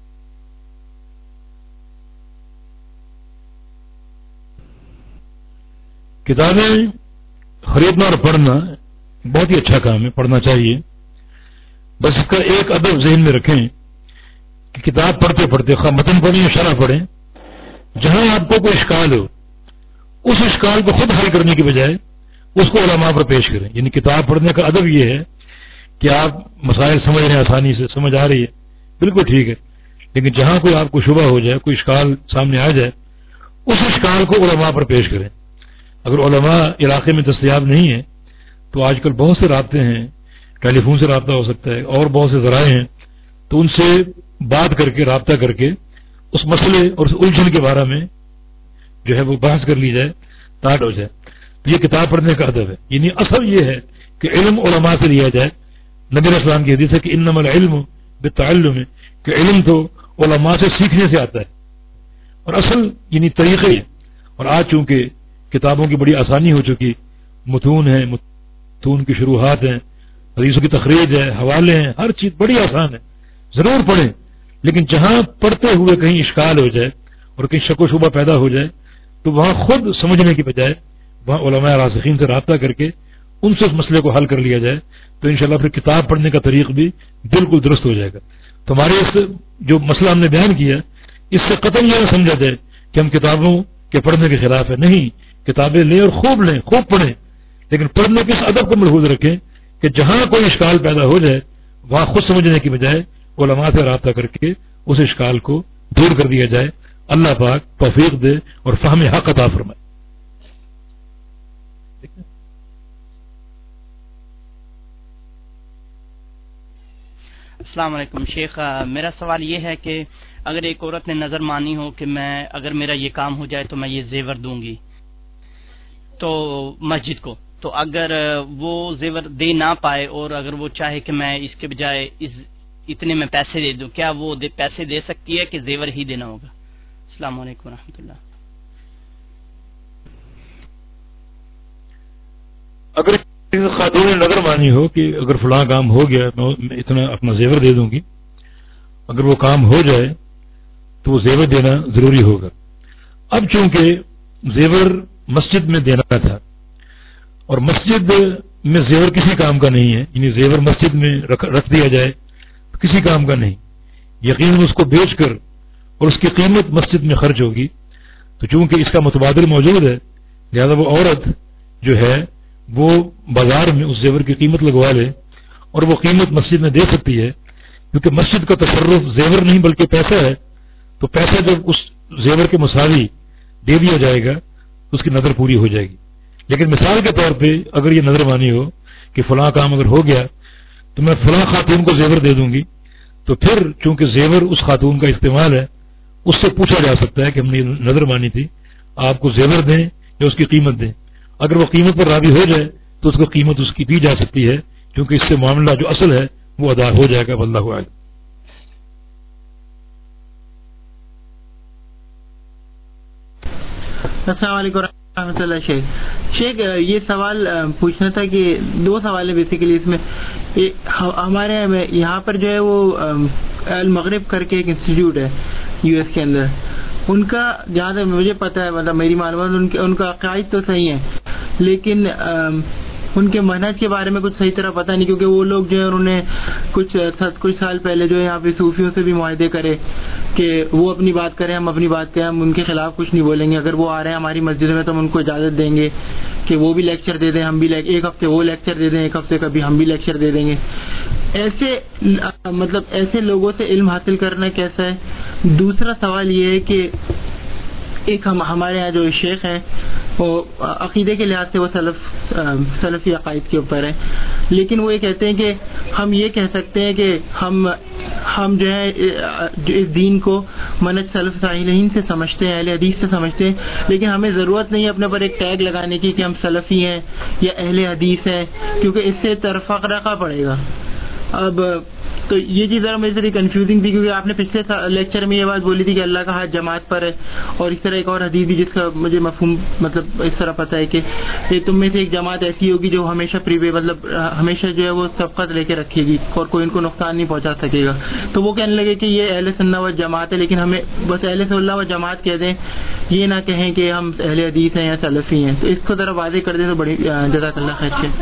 کتابیں خریدنا اور پڑھنا بہت ہی اچھا کام ہے، پڑھنا چاہیے، بس اس کا ایک ادب ذہن میں رکھیں کہ کتاب پڑھتے پڑھتے خواہ متن پڑھیں یا شرح پڑھیں، جہاں آپ کو کوئی اشکال ہو اس اشکال کو خود حل کرنے کی بجائے اس کو علماء پر پیش کریں۔ یعنی کتاب پڑھنے کا ادب یہ ہے کہ آپ مسائل سمجھ رہے ہیں، آسانی سے سمجھ آ رہی ہے، بالکل ٹھیک ہے، لیکن جہاں کوئی آپ کو شبہ ہو جائے، کوئی اشکال سامنے آ جائے، اس اشکال کو علماء پر پیش کریں۔ اگر علماء علاقے میں دستیاب نہیں ہیں تو آج کل بہت سے رابطے ہیں، ٹیلی فون سے رابطہ ہو سکتا ہے اور بہت سے ذرائع ہیں، تو ان سے بات کر کے رابطہ کر کے اس مسئلے اور اس الجھن کے بارے میں جو ہے وہ بحث کر لی جائے، تاٹ ہو جائے۔ تو یہ کتاب پڑھنے کا ادب ہے، یعنی اصل یہ ہے کہ علم علماء سے لیا جائے۔ نبی علیہ السلام کی حدیث ہے کہ انما العلم بالتعلم، کہ علم تو علماء سے سیکھنے سے آتا ہے، اور اصل یعنی طریقے ہیں۔ اور آج چونکہ کتابوں کی بڑی آسانی ہو چکی، متون ہیں، متون کی شروحات ہیں، حدیثوں کی تخریج ہے، حوالے ہیں، ہر چیز بڑی آسان ہے، ضرور پڑھیں، لیکن جہاں پڑھتے ہوئے کہیں اشکال ہو جائے اور کہیں شک و شبہ پیدا ہو جائے تو وہاں خود سمجھنے کی بجائے وہاں علماء راسخین سے رابطہ کر کے ان سے اس مسئلے کو حل کر لیا جائے، تو انشاءاللہ پھر کتاب پڑھنے کا طریق بھی بالکل درست ہو جائے گا۔ تو ہمارے اس جو مسئلہ ہم نے بیان کیا، اس سے قطعاً یہ نہ سمجھا جائے کہ ہم کتابوں کے پڑھنے کے خلاف ہے، نہیں، کتابیں لیں اور خوب لیں، خوب پڑھیں، لیکن پڑھنے کے اس ادب کو ملحوظ رکھیں کہ جہاں کوئی اشکال پیدا ہو جائے وہاں خود سمجھنے کی بجائے علماء سے رابطہ کر کے اس اشکال کو دور کر دیا جائے اللہ پاک توفیق دے اور فہم حق عطا فرمائے. السلام علیکم شیخ، میرا سوال یہ ہے کہ اگر ایک عورت نے نظر مانی ہو کہ میں اگر میرا یہ کام ہو جائے تو میں یہ زیور دوں گی تو مسجد کو، تو اگر وہ زیور دے نہ پائے اور اگر وہ چاہے کہ میں اس کے بجائے اس اتنے میں پیسے دے دوں، کیا وہ دے پیسے دے سکتی ہے کہ زیور ہی دینا ہوگا؟ السلام علیکم ورحمۃ اللہ. اگر خاتون نے نظر مانی ہو کہ اگر فلاں کام ہو گیا میں اتنا اپنا زیور دے دوں گی، اگر وہ کام ہو جائے تو وہ زیور دینا ضروری ہوگا. اب چونکہ زیور مسجد میں دینا تھا اور مسجد میں زیور کسی کام کا نہیں ہے، یعنی زیور مسجد میں رکھ دیا جائے تو کسی کام کا نہیں، یقیناً اس کو بیچ کر اور اس کی قیمت مسجد میں خرچ ہوگی. تو چونکہ اس کا متبادل موجود ہے لہذا وہ عورت جو ہے وہ بازار میں اس زیور کی قیمت لگوا لے اور وہ قیمت مسجد میں دے سکتی ہے، کیونکہ مسجد کا تصرف زیور نہیں بلکہ پیسہ ہے. تو پیسہ جب اس زیور کے مساوی دے دیا جائے گا تو اس کی نظر پوری ہو جائے گی. لیکن مثال کے طور پہ اگر یہ نظر مانی ہو کہ فلاں کام اگر ہو گیا تو میں فلاں خاتون کو زیور دے دوں گی، تو پھر چونکہ زیور اس خاتون کا استعمال ہے اس سے پوچھا جا سکتا ہے کہ ہم نے نظر مانی تھی آپ کو زیور دیں یا اس کی قیمت دیں. اگر وہ قیمت پر راضی ہو جائے تو اس کو قیمت اس کی دی جا سکتی ہے، کیونکہ اس سے معاملہ جو اصل ہے وہ ادا ہو جائے گا. واللہ اعلم. السلام علیکم ورحمۃ اللہ. شیخ شیخ یہ سوال پوچھنا تھا کہ دو سوال ہے بیسیکلی اس میں. ہمارے یہاں پر جو ہے وہ المغرب کر کے ایک انسٹیٹیوٹ ہے یو ایس کے اندر، ان کا جہاں تک مجھے پتا ہے مطلب میری معلومات ان کے ان کا عقائد تو صحیح ہیں لیکن ان کے منہج کے بارے میں کچھ صحیح طرح پتہ نہیں، کیونکہ وہ لوگ جو ہے انہوں نے کچھ کچھ سال پہلے جو ہے یہاں پہ صوفیوں سے بھی معاہدے کرے کہ وہ اپنی بات کریں ہم اپنی بات کریں، ہم ان کے خلاف کچھ نہیں بولیں گے. اگر وہ آ رہے ہیں ہماری مسجد میں تو ہم ان کو اجازت دیں گے کہ وہ بھی لیکچر دے دیں، ہم بھی ایک ہفتے وہ لیکچر دے دیں، ایک ہفتے کبھی ہم بھی لیکچر دے دیں گے. ایسے مطلب ایسے لوگوں سے علم حاصل کرنا کیسا ہے؟ دوسرا سوال یہ ہے کہ ایک ہم ہمارے یہاں جو شیخ ہیں وہ عقیدے کے لحاظ سے وہ سلف سلفی عقائد کے اوپر ہیں، لیکن وہ یہ کہتے ہیں کہ ہم یہ کہہ سکتے ہیں کہ ہم ہم جو ہے اس دین کو منہج سلف صالحین سے سمجھتے ہیں، اہل حدیث سے سمجھتے ہیں، لیکن ہمیں ضرورت نہیں ہے اپنے پر ایک ٹیگ لگانے کی کہ ہم سلفی ہیں یا اہل حدیث ہیں، کیونکہ اس سے تفرقہ پڑے گا. اب تو یہ چیز ذرا میرے تھوڑی کنفیوزنگ تھی، کیونکہ آپ نے پچھلے لیکچر میں یہ بات بولی تھی کہ اللہ کا ہاتھ جماعت پر ہے، اور اس طرح ایک اور حدیث بھی جس کا مجھے مفہوم مطلب اس طرح پتہ ہے کہ تم میں سے ایک جماعت ایسی ہوگی جو ہمیشہ پریوے مطلب ہمیشہ جو ہے وہ سبقت لے کے رکھے گی اور کوئی ان کو نقصان نہیں پہنچا سکے گا. تو وہ کہنے لگے کہ یہ اہل سنت و جماعت ہے، لیکن ہمیں بس اہل سنت و جماعت کہہ دیں، یہ نہ کہیں کہ ہم اہل حدیث ہیں یا سلفی ہیں. تو اس کو ذرا واضح کر دیں تو بڑی جزاک اللہ خیر. سے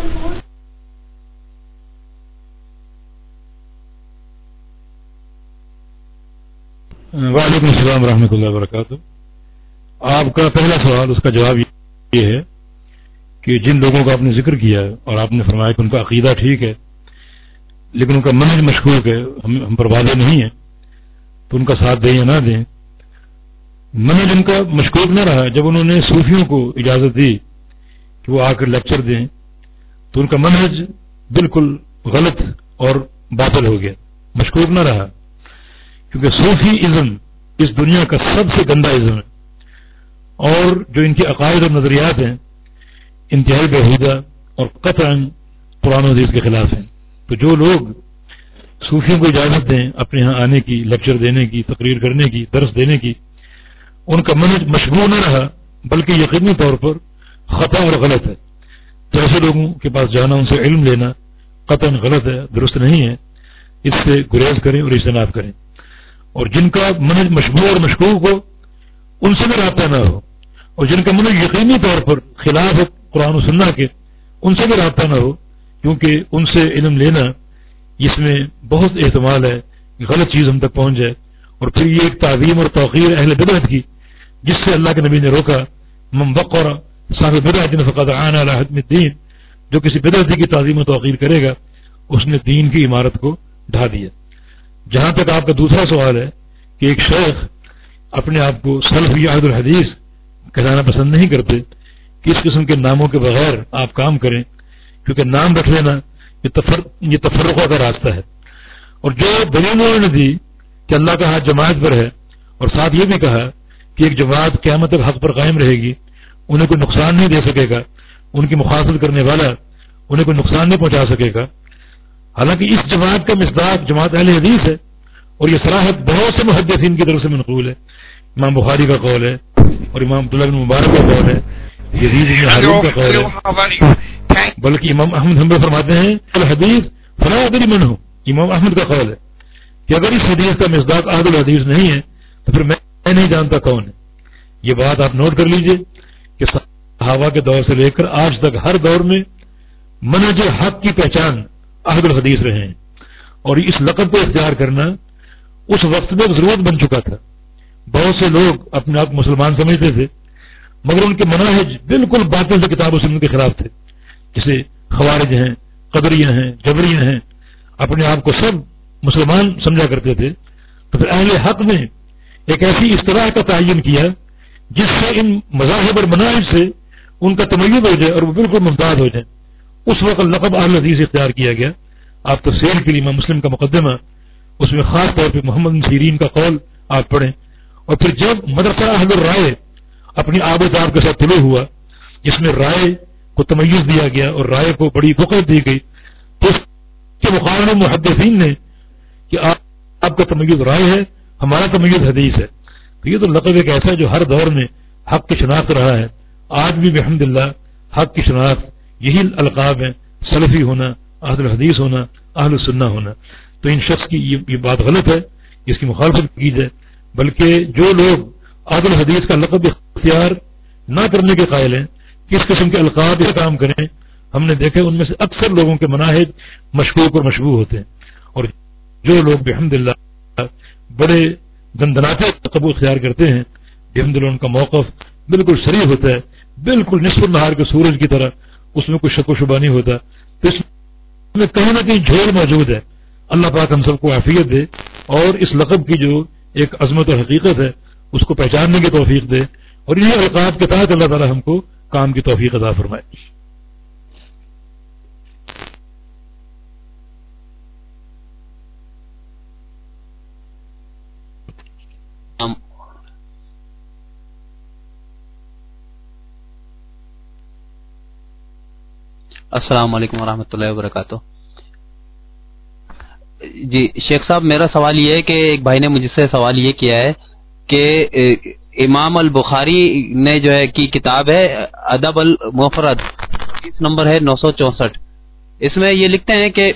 وعلیکم السلام ورحمۃ اللہ وبرکاتہ. آپ کا پہلا سوال اس کا جواب یہ ہے کہ جن لوگوں کا آپ نے ذکر کیا اور آپ نے فرمایا کہ ان کا عقیدہ ٹھیک ہے لیکن ان کا منہج مشکوک ہے، ہم پر واضح نہیں ہے، تو ان کا ساتھ دیں یا نہ دیں. منہج ان کا مشکوک نہ رہا جب انہوں نے صوفیوں کو اجازت دی کہ وہ آ کر لیکچر دیں، تو ان کا منہج بالکل غلط اور باطل ہو گیا، مشکوک نہ رہا. کیونکہ صوفی ازم اس دنیا کا سب سے گندا ازم ہے، اور جو ان کے عقائد اور نظریات ہیں انتہائی بیہودہ اور قطعاً قرآن و حدیث کے خلاف ہیں. تو جو لوگ صوفیوں کو اجازت دیں اپنے یہاں آنے کی، لیکچر دینے کی، تقریر کرنے کی، درس دینے کی، ان کا منہج مشبوع نہ رہا بلکہ یقینی طور پر خطا اور غلط ہے. تو ایسے لوگوں کے پاس جانا، ان سے علم لینا قطعاً غلط ہے، درست نہیں ہے. اس سے گریز کریں اور اجتناب کریں. اور جن کا منہج مشبوع اور مشکوک ہو ان سے بھی رابطہ نہ ہو، اور جن کا منہج یقینی طور پر خلاف ہے قرآن و سنت کے ان سے بھی رابطہ نہ ہو، کیونکہ ان سے علم لینا اس میں بہت احتمال ہے کہ غلط چیز ہم تک پہنچ جائے. اور پھر یہ ایک تعظیم اور توقیر اہل بدعت کی جس سے اللہ کے نبی نے روکا، من وقر صاحب بدعت فقد عان علی حتم الدین، جو کسی بدعتی کی تعظیم و توقیر کرے گا اس نے دین کی عمارت کو ڈھا دیا. جہاں تک آپ کا دوسرا سوال ہے کہ ایک شیخ اپنے آپ کو سلف یا اہل الحدیث کہلانا پسند نہیں کرتے کہ اس قسم کے ناموں کے بغیر آپ کام کریں، کیونکہ نام رکھ لینا یہ تفر یہ تفرقہ کا راستہ ہے. اور جو دلیل انہوں نے دی کہ اللہ کا ہاتھ جماعت پر ہے، اور ساتھ یہ بھی کہا کہ ایک جماعت قیامت تک حق پر قائم رہے گی، انہیں کوئی نقصان نہیں دے سکے گا، ان کی مخالفت کرنے والا انہیں کوئی نقصان نہیں پہنچا سکے گا. حالانکہ اس جماعت کا مصداق جماعت اہل حدیث ہے، اور یہ صراحت بہت سے محدثین کی طرف سے منقول ہے. امام بخاری کا قول ہے، اور امام عبداللہ بن مبارک کا قول ہے، یزید بن ہارون کا قول ہے، بلکہ امام احمد حنبل فرماتے ہیں الحدیث فلا ادری من ہو. امام احمد کا قول ہے کہ اگر اس حدیث کا مصداق احد الحدیث نہیں ہے تو پھر میں نہیں جانتا کون ہے. یہ بات آپ نوٹ کر لیجئے کہ صحابہ کے دور سے لے کر آج تک ہر دور میں منہج حق کی پہچان احد الحدیث رہے ہیں، اور اس لقب کو اختیار کرنا اس وقت میں ضرورت بن چکا تھا. بہت سے لوگ اپنے آپ مسلمان سمجھتے تھے، مگر ان کے مناہج بالکل باطل سے کتاب و سنت کے خلاف تھے. جیسے خوارج ہیں، قدریہ ہیں، جبریہ ہیں، اپنے آپ کو سب مسلمان سمجھا کرتے تھے. تو پھر اہل حق نے ایک ایسی اصطلاح کا تعین کیا جس سے ان مذاہب اور مناہج سے ان کا تمیز ہو جائے اور وہ بالکل ممتاز ہو جائے. اس وقت لقب اہل حدیث اختیار کیا گیا. آپ تفسیر کے لیے امام مسلم کا مقدمہ، اس میں خاص طور پہ محمد بن سیرین کا قول آپ پڑھیں. اور پھر جب مدرسہ اہل الرائے اپنی آب و تاب کے ساتھ طلوع ہوا، جس میں رائے کو تمیز دیا گیا اور رائے کو بڑی وقت دی گئی، تو اس کے مقابلے محدثین نے کہ آپ, آپ کا تمیز رائے ہے، ہمارا تمیز حدیث ہے. تو یہ تو لقب ایک ایسا ہے جو ہر دور میں حق کی شناخت رہا ہے. آج بھی بحمداللہ حق کی شناخت یہی القاب ہیں، سلفی ہونا، اہل الحدیث ہونا، اہل السنہ ہونا. تو ان شخص کی یہ بات غلط ہے، اس کی مخالفت کی جائے. بلکہ جو لوگ اہل الحدیث کا لقب اختیار نہ کرنے کے قائل ہیں، کس قسم کے القاب سے کام کریں، ہم نے دیکھا ان میں سے اکثر لوگوں کے مناہج مشکوک اور مشبوہ ہوتے ہیں. اور جو لوگ بحمداللہ بڑے دندناتے لقب اختیار کرتے ہیں، بحمداللہ ان کا موقف بالکل صریح ہوتا ہے، بالکل نصف النہار کے سورج کی طرح، اس میں کوئی شک و شبہ نہیں ہوتا. تو اس میں کہیں نہ کہیں جھول موجود ہے. اللہ پاک ہم سب کو عافیت دے، اور اس لقب کی جو ایک عظمت اور حقیقت ہے اس کو پہچاننے کی توفیق دے، اور انہیں القاب کے تحت اللہ تعالی ہم کو کام کی توفیق عطا فرمائے. السلام علیکم ورحمۃ اللہ وبرکاتہ. جی شیخ صاحب، میرا سوال یہ ہے کہ ایک بھائی نے مجھ سے سوال یہ کیا ہے کہ امام البخاری نے جو ہے کی کتاب ہے ادب المفرد، اس نمبر ہے نو سو چونسٹھ. اس میں یہ لکھتے ہیں کہ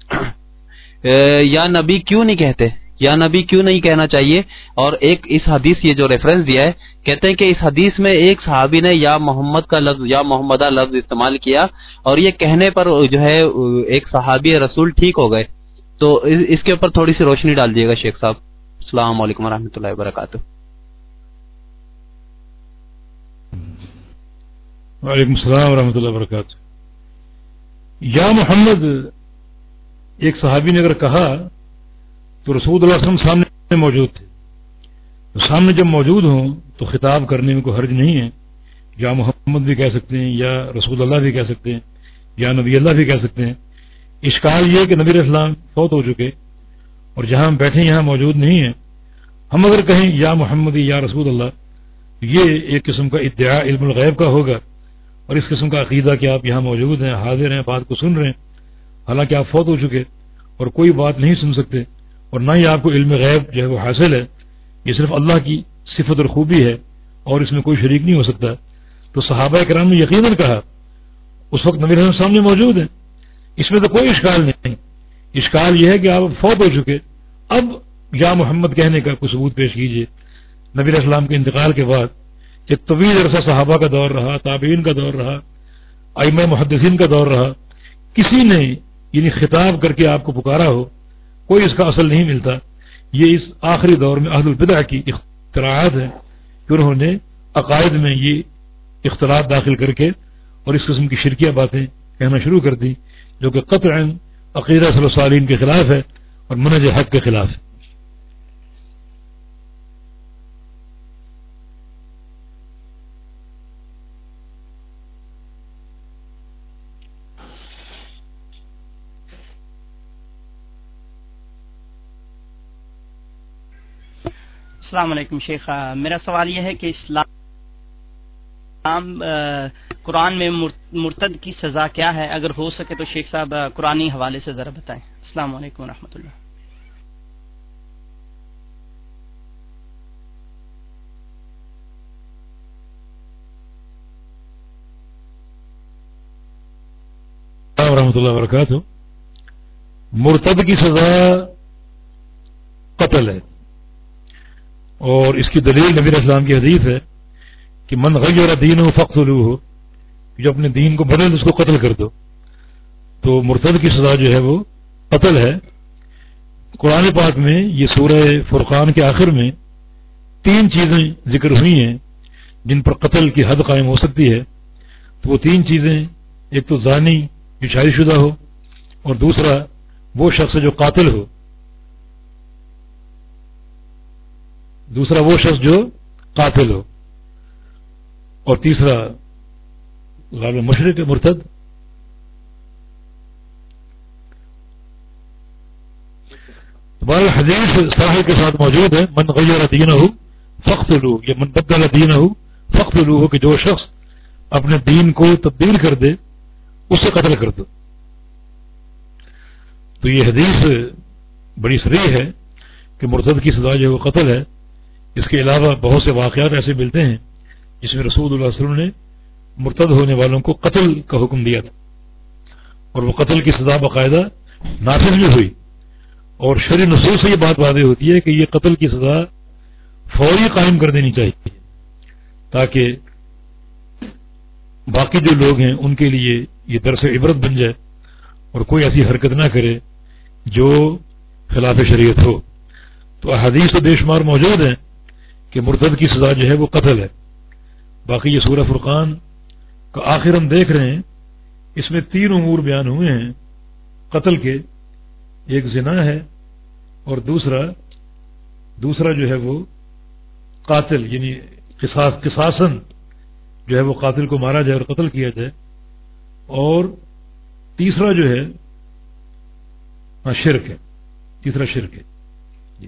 یا نبی کیوں نہیں کہتے، یا نبی کیوں نہیں کہنا چاہیے. اور ایک اس حدیث یہ جو ریفرنس دیا ہے، کہتے ہیں کہ اس حدیث میں ایک صحابی نے یا محمد کا لفظ یا محمدہ لفظ استعمال کیا، اور یہ کہنے پر جو ہے ایک صحابی رسول ٹھیک ہو گئے. تو اس کے اوپر تھوڑی سی روشنی ڈال دیے گا شیخ صاحب. السلام علیکم ورحمۃ اللہ وبرکاتہ. وعلیکم السلام ورحمۃ اللہ وبرکاتہ. یا محمد ایک صحابی نے اگر کہا تو رسول اللہ صلی اللہ علیہ وسلم سامنے موجود تھے. تو سامنے جب موجود ہوں تو خطاب کرنے میں کوئی حرج نہیں ہے. یا محمد بھی کہہ سکتے ہیں، یا رسول اللہ بھی کہہ سکتے ہیں، یا نبی اللہ بھی کہہ سکتے ہیں. اشکال یہ کہ نبی علیہ السلام فوت ہو چکے اور جہاں ہم بیٹھے یہاں موجود نہیں ہیں. ہم اگر کہیں یا محمد یا رسول اللہ، یہ ایک قسم کا ادعاء علم الغیب کا ہوگا، اور اس قسم کا عقیدہ کہ آپ یہاں موجود ہیں، حاضر ہیں، بات کو سن رہے ہیں، حالانکہ آپ فوت ہو چکے اور کوئی بات نہیں سن سکتے، اور نہ ہی آپ کو علم غیب جو ہے وہ حاصل ہے. یہ صرف اللہ کی صفت اور خوبی ہے، اور اس میں کوئی شریک نہیں ہو سکتا. تو صحابہ کرام نے یقیناً کہا، اس وقت نبی علیہ السلام سامنے موجود ہیں، اس میں تو کوئی اشکال نہیں. اشکال یہ ہے کہ آپ فوت ہو چکے، اب یا محمد کہنے کا کوئی ثبوت پیش کیجئے. نبی علیہ السلام کے انتقال کے بعد ایک طویل عرصہ صحابہ کا دور رہا، تابعین کا دور رہا، ائمہ محدثین کا دور رہا، کسی نے یعنی خطاب کر کے آپ کو پکارا ہو، کوئی اس کا اصل نہیں ملتا. یہ اس آخری دور میں اہل البدع کی اختراعات ہیں کہ انہوں نے عقائد میں یہ اختلاط داخل کر کے اور اس قسم کی شرکیہ باتیں کہنا شروع کر دی، جو کہ قطعاً عقیدہ صلی اللہ علیہ وسلم کے خلاف ہے اور منہج حق کے خلاف ہے. السلام علیکم شیخ، میرا سوال یہ ہے کہ اسلام قرآن میں مرتد کی سزا کیا ہے؟ اگر ہو سکے تو شیخ صاحب قرآنی حوالے سے ذرا بتائیں۔ السلام علیکم ورحمۃ اللہ۔ ورحمۃ اللہ وبرکاتہ۔ مرتد کی سزا قتل ہے، اور اس کی دلیل نبی علیہ السلام کی حدیث ہے کہ من غیر دینہ فاقتلوہ، جو اپنے دین کو بدل اس کو قتل کر دو۔ تو مرتد کی سزا جو ہے وہ قتل ہے۔ قرآن پاک میں یہ سورہ فرقان کے آخر میں تین چیزیں ذکر ہوئی ہیں جن پر قتل کی حد قائم ہو سکتی ہے۔ تو وہ تین چیزیں، ایک تو زانی جو شادی شدہ ہو، اور دوسرا وہ شخص جو قاتل ہو، دوسرا وہ شخص جو قاتل ہو، اور تیسرا غالب مشرک مرتد۔ بہرحال حدیث صحیح کے ساتھ موجود ہے، من غیر دینہ فاقتلوہ، یا من بدل دینہ فاقتلوہ، کہ جو شخص اپنے دین کو تبدیل کر دے اسے قتل کر دو۔ تو یہ حدیث بڑی صریح ہے کہ مرتد کی سزا جو ہے وہ قتل ہے۔ اس کے علاوہ بہت سے واقعات ایسے ملتے ہیں جس میں رسول اللہ صلی اللہ علیہ وسلم نے مرتد ہونے والوں کو قتل کا حکم دیا تھا، اور وہ قتل کی سزا باقاعدہ نافذ بھی ہوئی۔ اور شرعی نصوص سے یہ بات واضح ہوتی ہے کہ یہ قتل کی سزا فوری قائم کر دینی چاہیے، تاکہ باقی جو لوگ ہیں ان کے لیے یہ درس عبرت بن جائے اور کوئی ایسی حرکت نہ کرے جو خلاف شریعت ہو۔ تو احادیث تو بے شمار موجود ہیں کہ مرتد کی سزا جو ہے وہ قتل ہے۔ باقی یہ سورہ فرقان کا آخر ہم دیکھ رہے ہیں، اس میں تین امور بیان ہوئے ہیں قتل کے، ایک زنا ہے، اور دوسرا دوسرا جو ہے وہ قاتل، یعنی قصاص قصاصاً جو ہے وہ قاتل کو مارا جائے اور قتل کیا جائے، اور تیسرا جو ہے ہاں شرک ہے، تیسرا شرک ہے۔ جی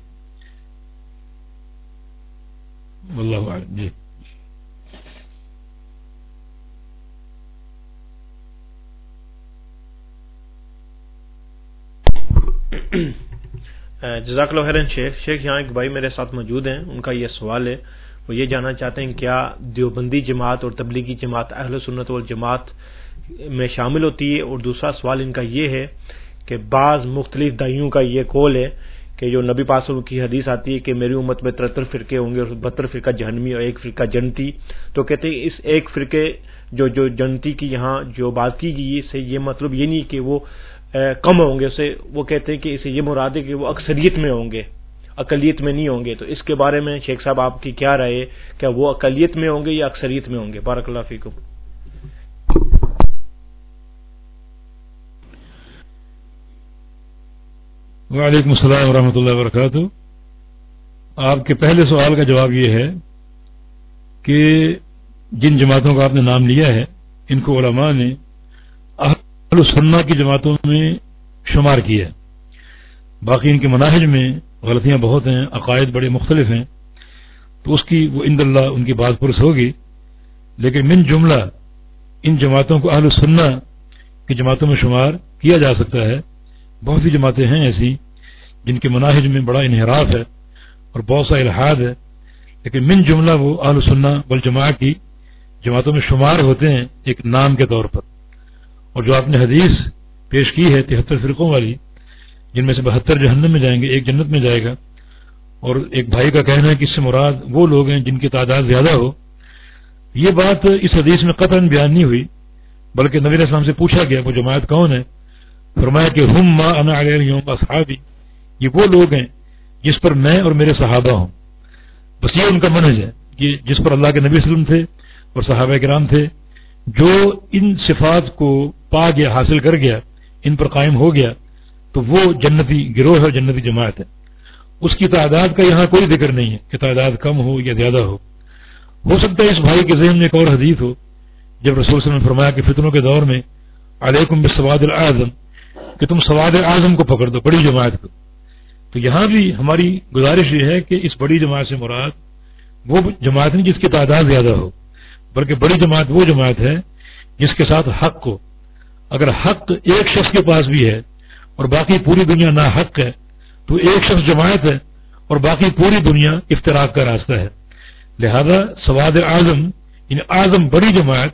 واللہ اعلم۔ جی جزاک اللہ خیرن شیخ شیخ یہاں ایک بھائی میرے ساتھ موجود ہیں، ان کا یہ سوال ہے، وہ یہ جاننا چاہتے ہیں کیا دیوبندی جماعت اور تبلیغی جماعت اہل سنت والجماعت میں شامل ہوتی ہے؟ اور دوسرا سوال ان کا یہ ہے کہ بعض مختلف دائیوں کا یہ قول ہے کہ جو نبی پاک صلی اللہ علیہ وسلم کی حدیث آتی ہے کہ میری امت میں ترہتر فرقے ہوں گے اور بہتر فرقہ جہنمی اور ایک فرقہ جنتی، تو کہتے ہیں اس ایک فرقے جو جو جنتی کی یہاں جو بات کی گئی ہے یہ مطلب یہ نہیں کہ وہ کم ہوں گے، اسے وہ کہتے ہیں کہ اسے یہ مراد ہے کہ وہ اکثریت میں ہوں گے، اقلیت میں نہیں ہوں گے۔ تو اس کے بارے میں شیخ صاحب آپ کی کیا رائے ہے، کیا وہ اقلیت میں ہوں گے یا اکثریت میں ہوں گے؟ بارک اللہ فیکم۔ وعلیکم السلام ورحمۃ اللہ وبرکاتہ۔ آپ کے پہلے سوال کا جواب یہ ہے کہ جن جماعتوں کا آپ نے نام لیا ہے ان کو علماء نے اہل سنہ کی جماعتوں میں شمار کیا ہے۔ باقی ان کے مناہج میں غلطیاں بہت ہیں، عقائد بڑے مختلف ہیں، تو اس کی وہ عند اللہ ان کی بات پرس ہوگی، لیکن من جملہ ان جماعتوں کو اہل سنہ کی جماعتوں میں شمار کیا جا سکتا ہے۔ بہت سی جماعتیں ہیں ایسی جن کے مناہج میں بڑا انحراف ہے اور بہت سا الحاد ہے، لیکن من جملہ وہ اہل سنہ والجماعہ کی جماعتوں میں شمار ہوتے ہیں ایک نام کے طور پر۔ اور جو آپ نے حدیث پیش کی ہے تہتر فرقوں والی، جن میں سے بہتر جہنم میں جائیں گے، ایک جنت میں جائے گا، اور ایک بھائی کا کہنا ہے کہ اس سے مراد وہ لوگ ہیں جن کی تعداد زیادہ ہو، یہ بات اس حدیث میں قطعاً بیان نہیں ہوئی، بلکہ نبی علیہ السلام سے پوچھا گیا وہ جماعت کون ہے، فرمایا کہ ہم ما انا علیہ اليوم اصحابی، یہ وہ لوگ ہیں جس پر میں اور میرے صحابہ ہوں۔ بس یہ ان کا منہج ہے کہ جس پر اللہ کے نبی صلی اللہ علیہ وسلم تھے اور صحابہ کرام تھے، جو ان صفات کو پا گیا، حاصل کر گیا، ان پر قائم ہو گیا، تو وہ جنتی گروہ ہے اور جنتی جماعت ہے۔ اس کی تعداد کا یہاں کوئی ذکر نہیں ہے کہ تعداد کم ہو یا زیادہ ہو۔ ہو سکتا ہے اس بھائی کے ذہن میں ایک اور حدیث ہو جب رسول صلی اللہ علیہ وسلم نے فرمایا کہ فتنوں کے دور میں علیکم بالسواد الاعظم، کہ تم سواد اعظم کو پکڑ دو، بڑی جماعت کو، تو تو یہاں بھی ہماری گزارش یہ ہے کہ اس بڑی جماعت سے مراد وہ جماعت نہیں جس کی تعداد زیادہ ہو، بلکہ بڑی جماعت وہ جماعت ہے جس کے ساتھ حق کو، اگر حق ایک شخص کے پاس بھی ہے اور باقی پوری دنیا نا حق ہے تو ایک شخص جماعت ہے اور باقی پوری دنیا افتراق کا راستہ ہے. لہذا سواد اعظم یعنی اعظم بڑی جماعت،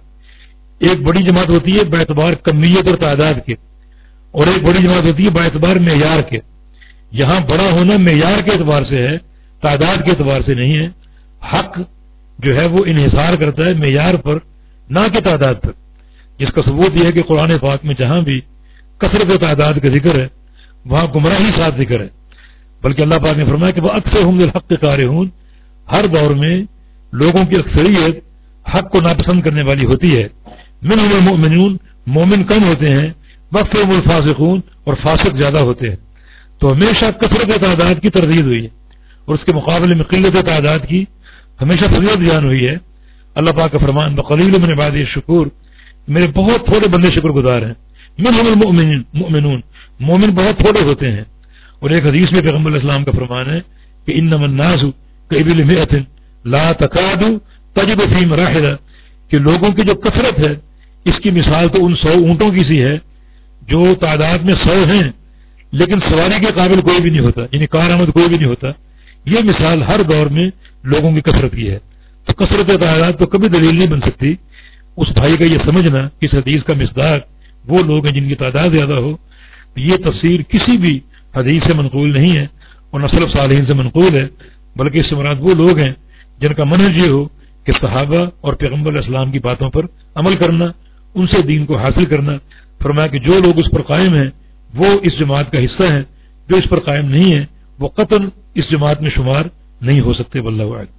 ایک بڑی جماعت ہوتی ہے باعتبار کمیت اور تعداد کے، اور ایک بڑی جماعت ہوتی ہے باعتبار معیار کے. یہاں بڑا ہونا معیار کے اعتبار سے ہے، تعداد کے اعتبار سے نہیں ہے. حق جو ہے وہ انحصار کرتا ہے معیار پر نہ کہ تعداد پر، جس کا ثبوت یہ ہے کہ قرآن پاک میں جہاں بھی کثرت و تعداد کا ذکر ہے وہاں گمراہی ساتھ ذکر ہے. بلکہ اللہ پاک نے فرمایا کہ وہ اکثر ہم الحق کارہون، ہر دور میں لوگوں کی اکثریت حق کو ناپسند کرنے والی ہوتی ہے. منہم المؤمنون، مومن کم ہوتے ہیں، وقفہم الفاسقون، اور فاسق زیادہ ہوتے ہیں. تو ہمیشہ کثرت تعداد کی تردید ہوئی ہے اور اس کے مقابلے میں قلت تعداد کی ہمیشہ فضیلت بیان ہوئی ہے. اللہ پاک کا فرمان بقلیل من عبادی الشکور، میرے بہت تھوڑے بندے شکر گزار ہیں. منہم المؤمنون، مومن بہت تھوڑے ہوتے ہیں. اور ایک حدیث میں پیغمبر علیہ السلام کا فرمان ہے کہ انما الناس کابل مئۃ لا تکاد تجد فیہم راحلہ، کہ لوگوں کی جو کثرت ہے اس کی مثال تو ان سو اونٹوں کی سی ہے جو تعداد میں سو ہیں لیکن سواری کے قابل کوئی بھی نہیں ہوتا، یعنی کارآمد کوئی بھی نہیں ہوتا. یہ مثال ہر دور میں لوگوں کی کثرت کی ہے. تو کثرت تعداد تو کبھی دلیل نہیں بن سکتی. اس بھائی کا یہ سمجھنا کہ اس حدیث کا مصداق وہ لوگ ہیں جن کی تعداد زیادہ ہو، یہ تفسیر کسی بھی حدیث سے منقول نہیں ہے اور نہ سلف صالحین سے منقول ہے، بلکہ اس سے مراد وہ لوگ ہیں جن کا منہج یہ ہو کہ صحابہ اور پیغمبر علیہ السلام کی باتوں پر عمل کرنا، ان سے دین کو حاصل کرنا. فرمایا کہ جو لوگ اس پر قائم ہیں وہ اس جماعت کا حصہ ہیں، جو اس پر قائم نہیں ہے وہ قطعاً اس جماعت میں شمار نہیں ہو سکتے. واللہ اعلم.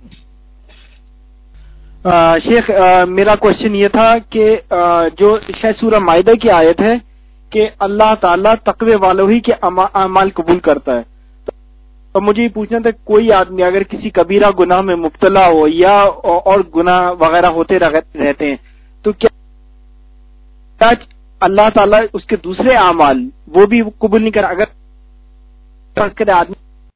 شیخ میرا کوشچن یہ تھا کہ جو شاید سورہ مائدہ کی آیت ہے کہ اللہ تعالیٰ تقوی والوں ہی کے اعمال قبول کرتا ہے، تو مجھے یہ پوچھنا تھا کوئی آدمی اگر کسی کبیرہ گناہ میں مبتلا ہو یا اور گناہ وغیرہ ہوتے رہتے ہیں تو کیا اللہ تعالیٰ اس کے دوسرے اعمال وہ بھی قبول نہیں کرا؟ اگر آدمی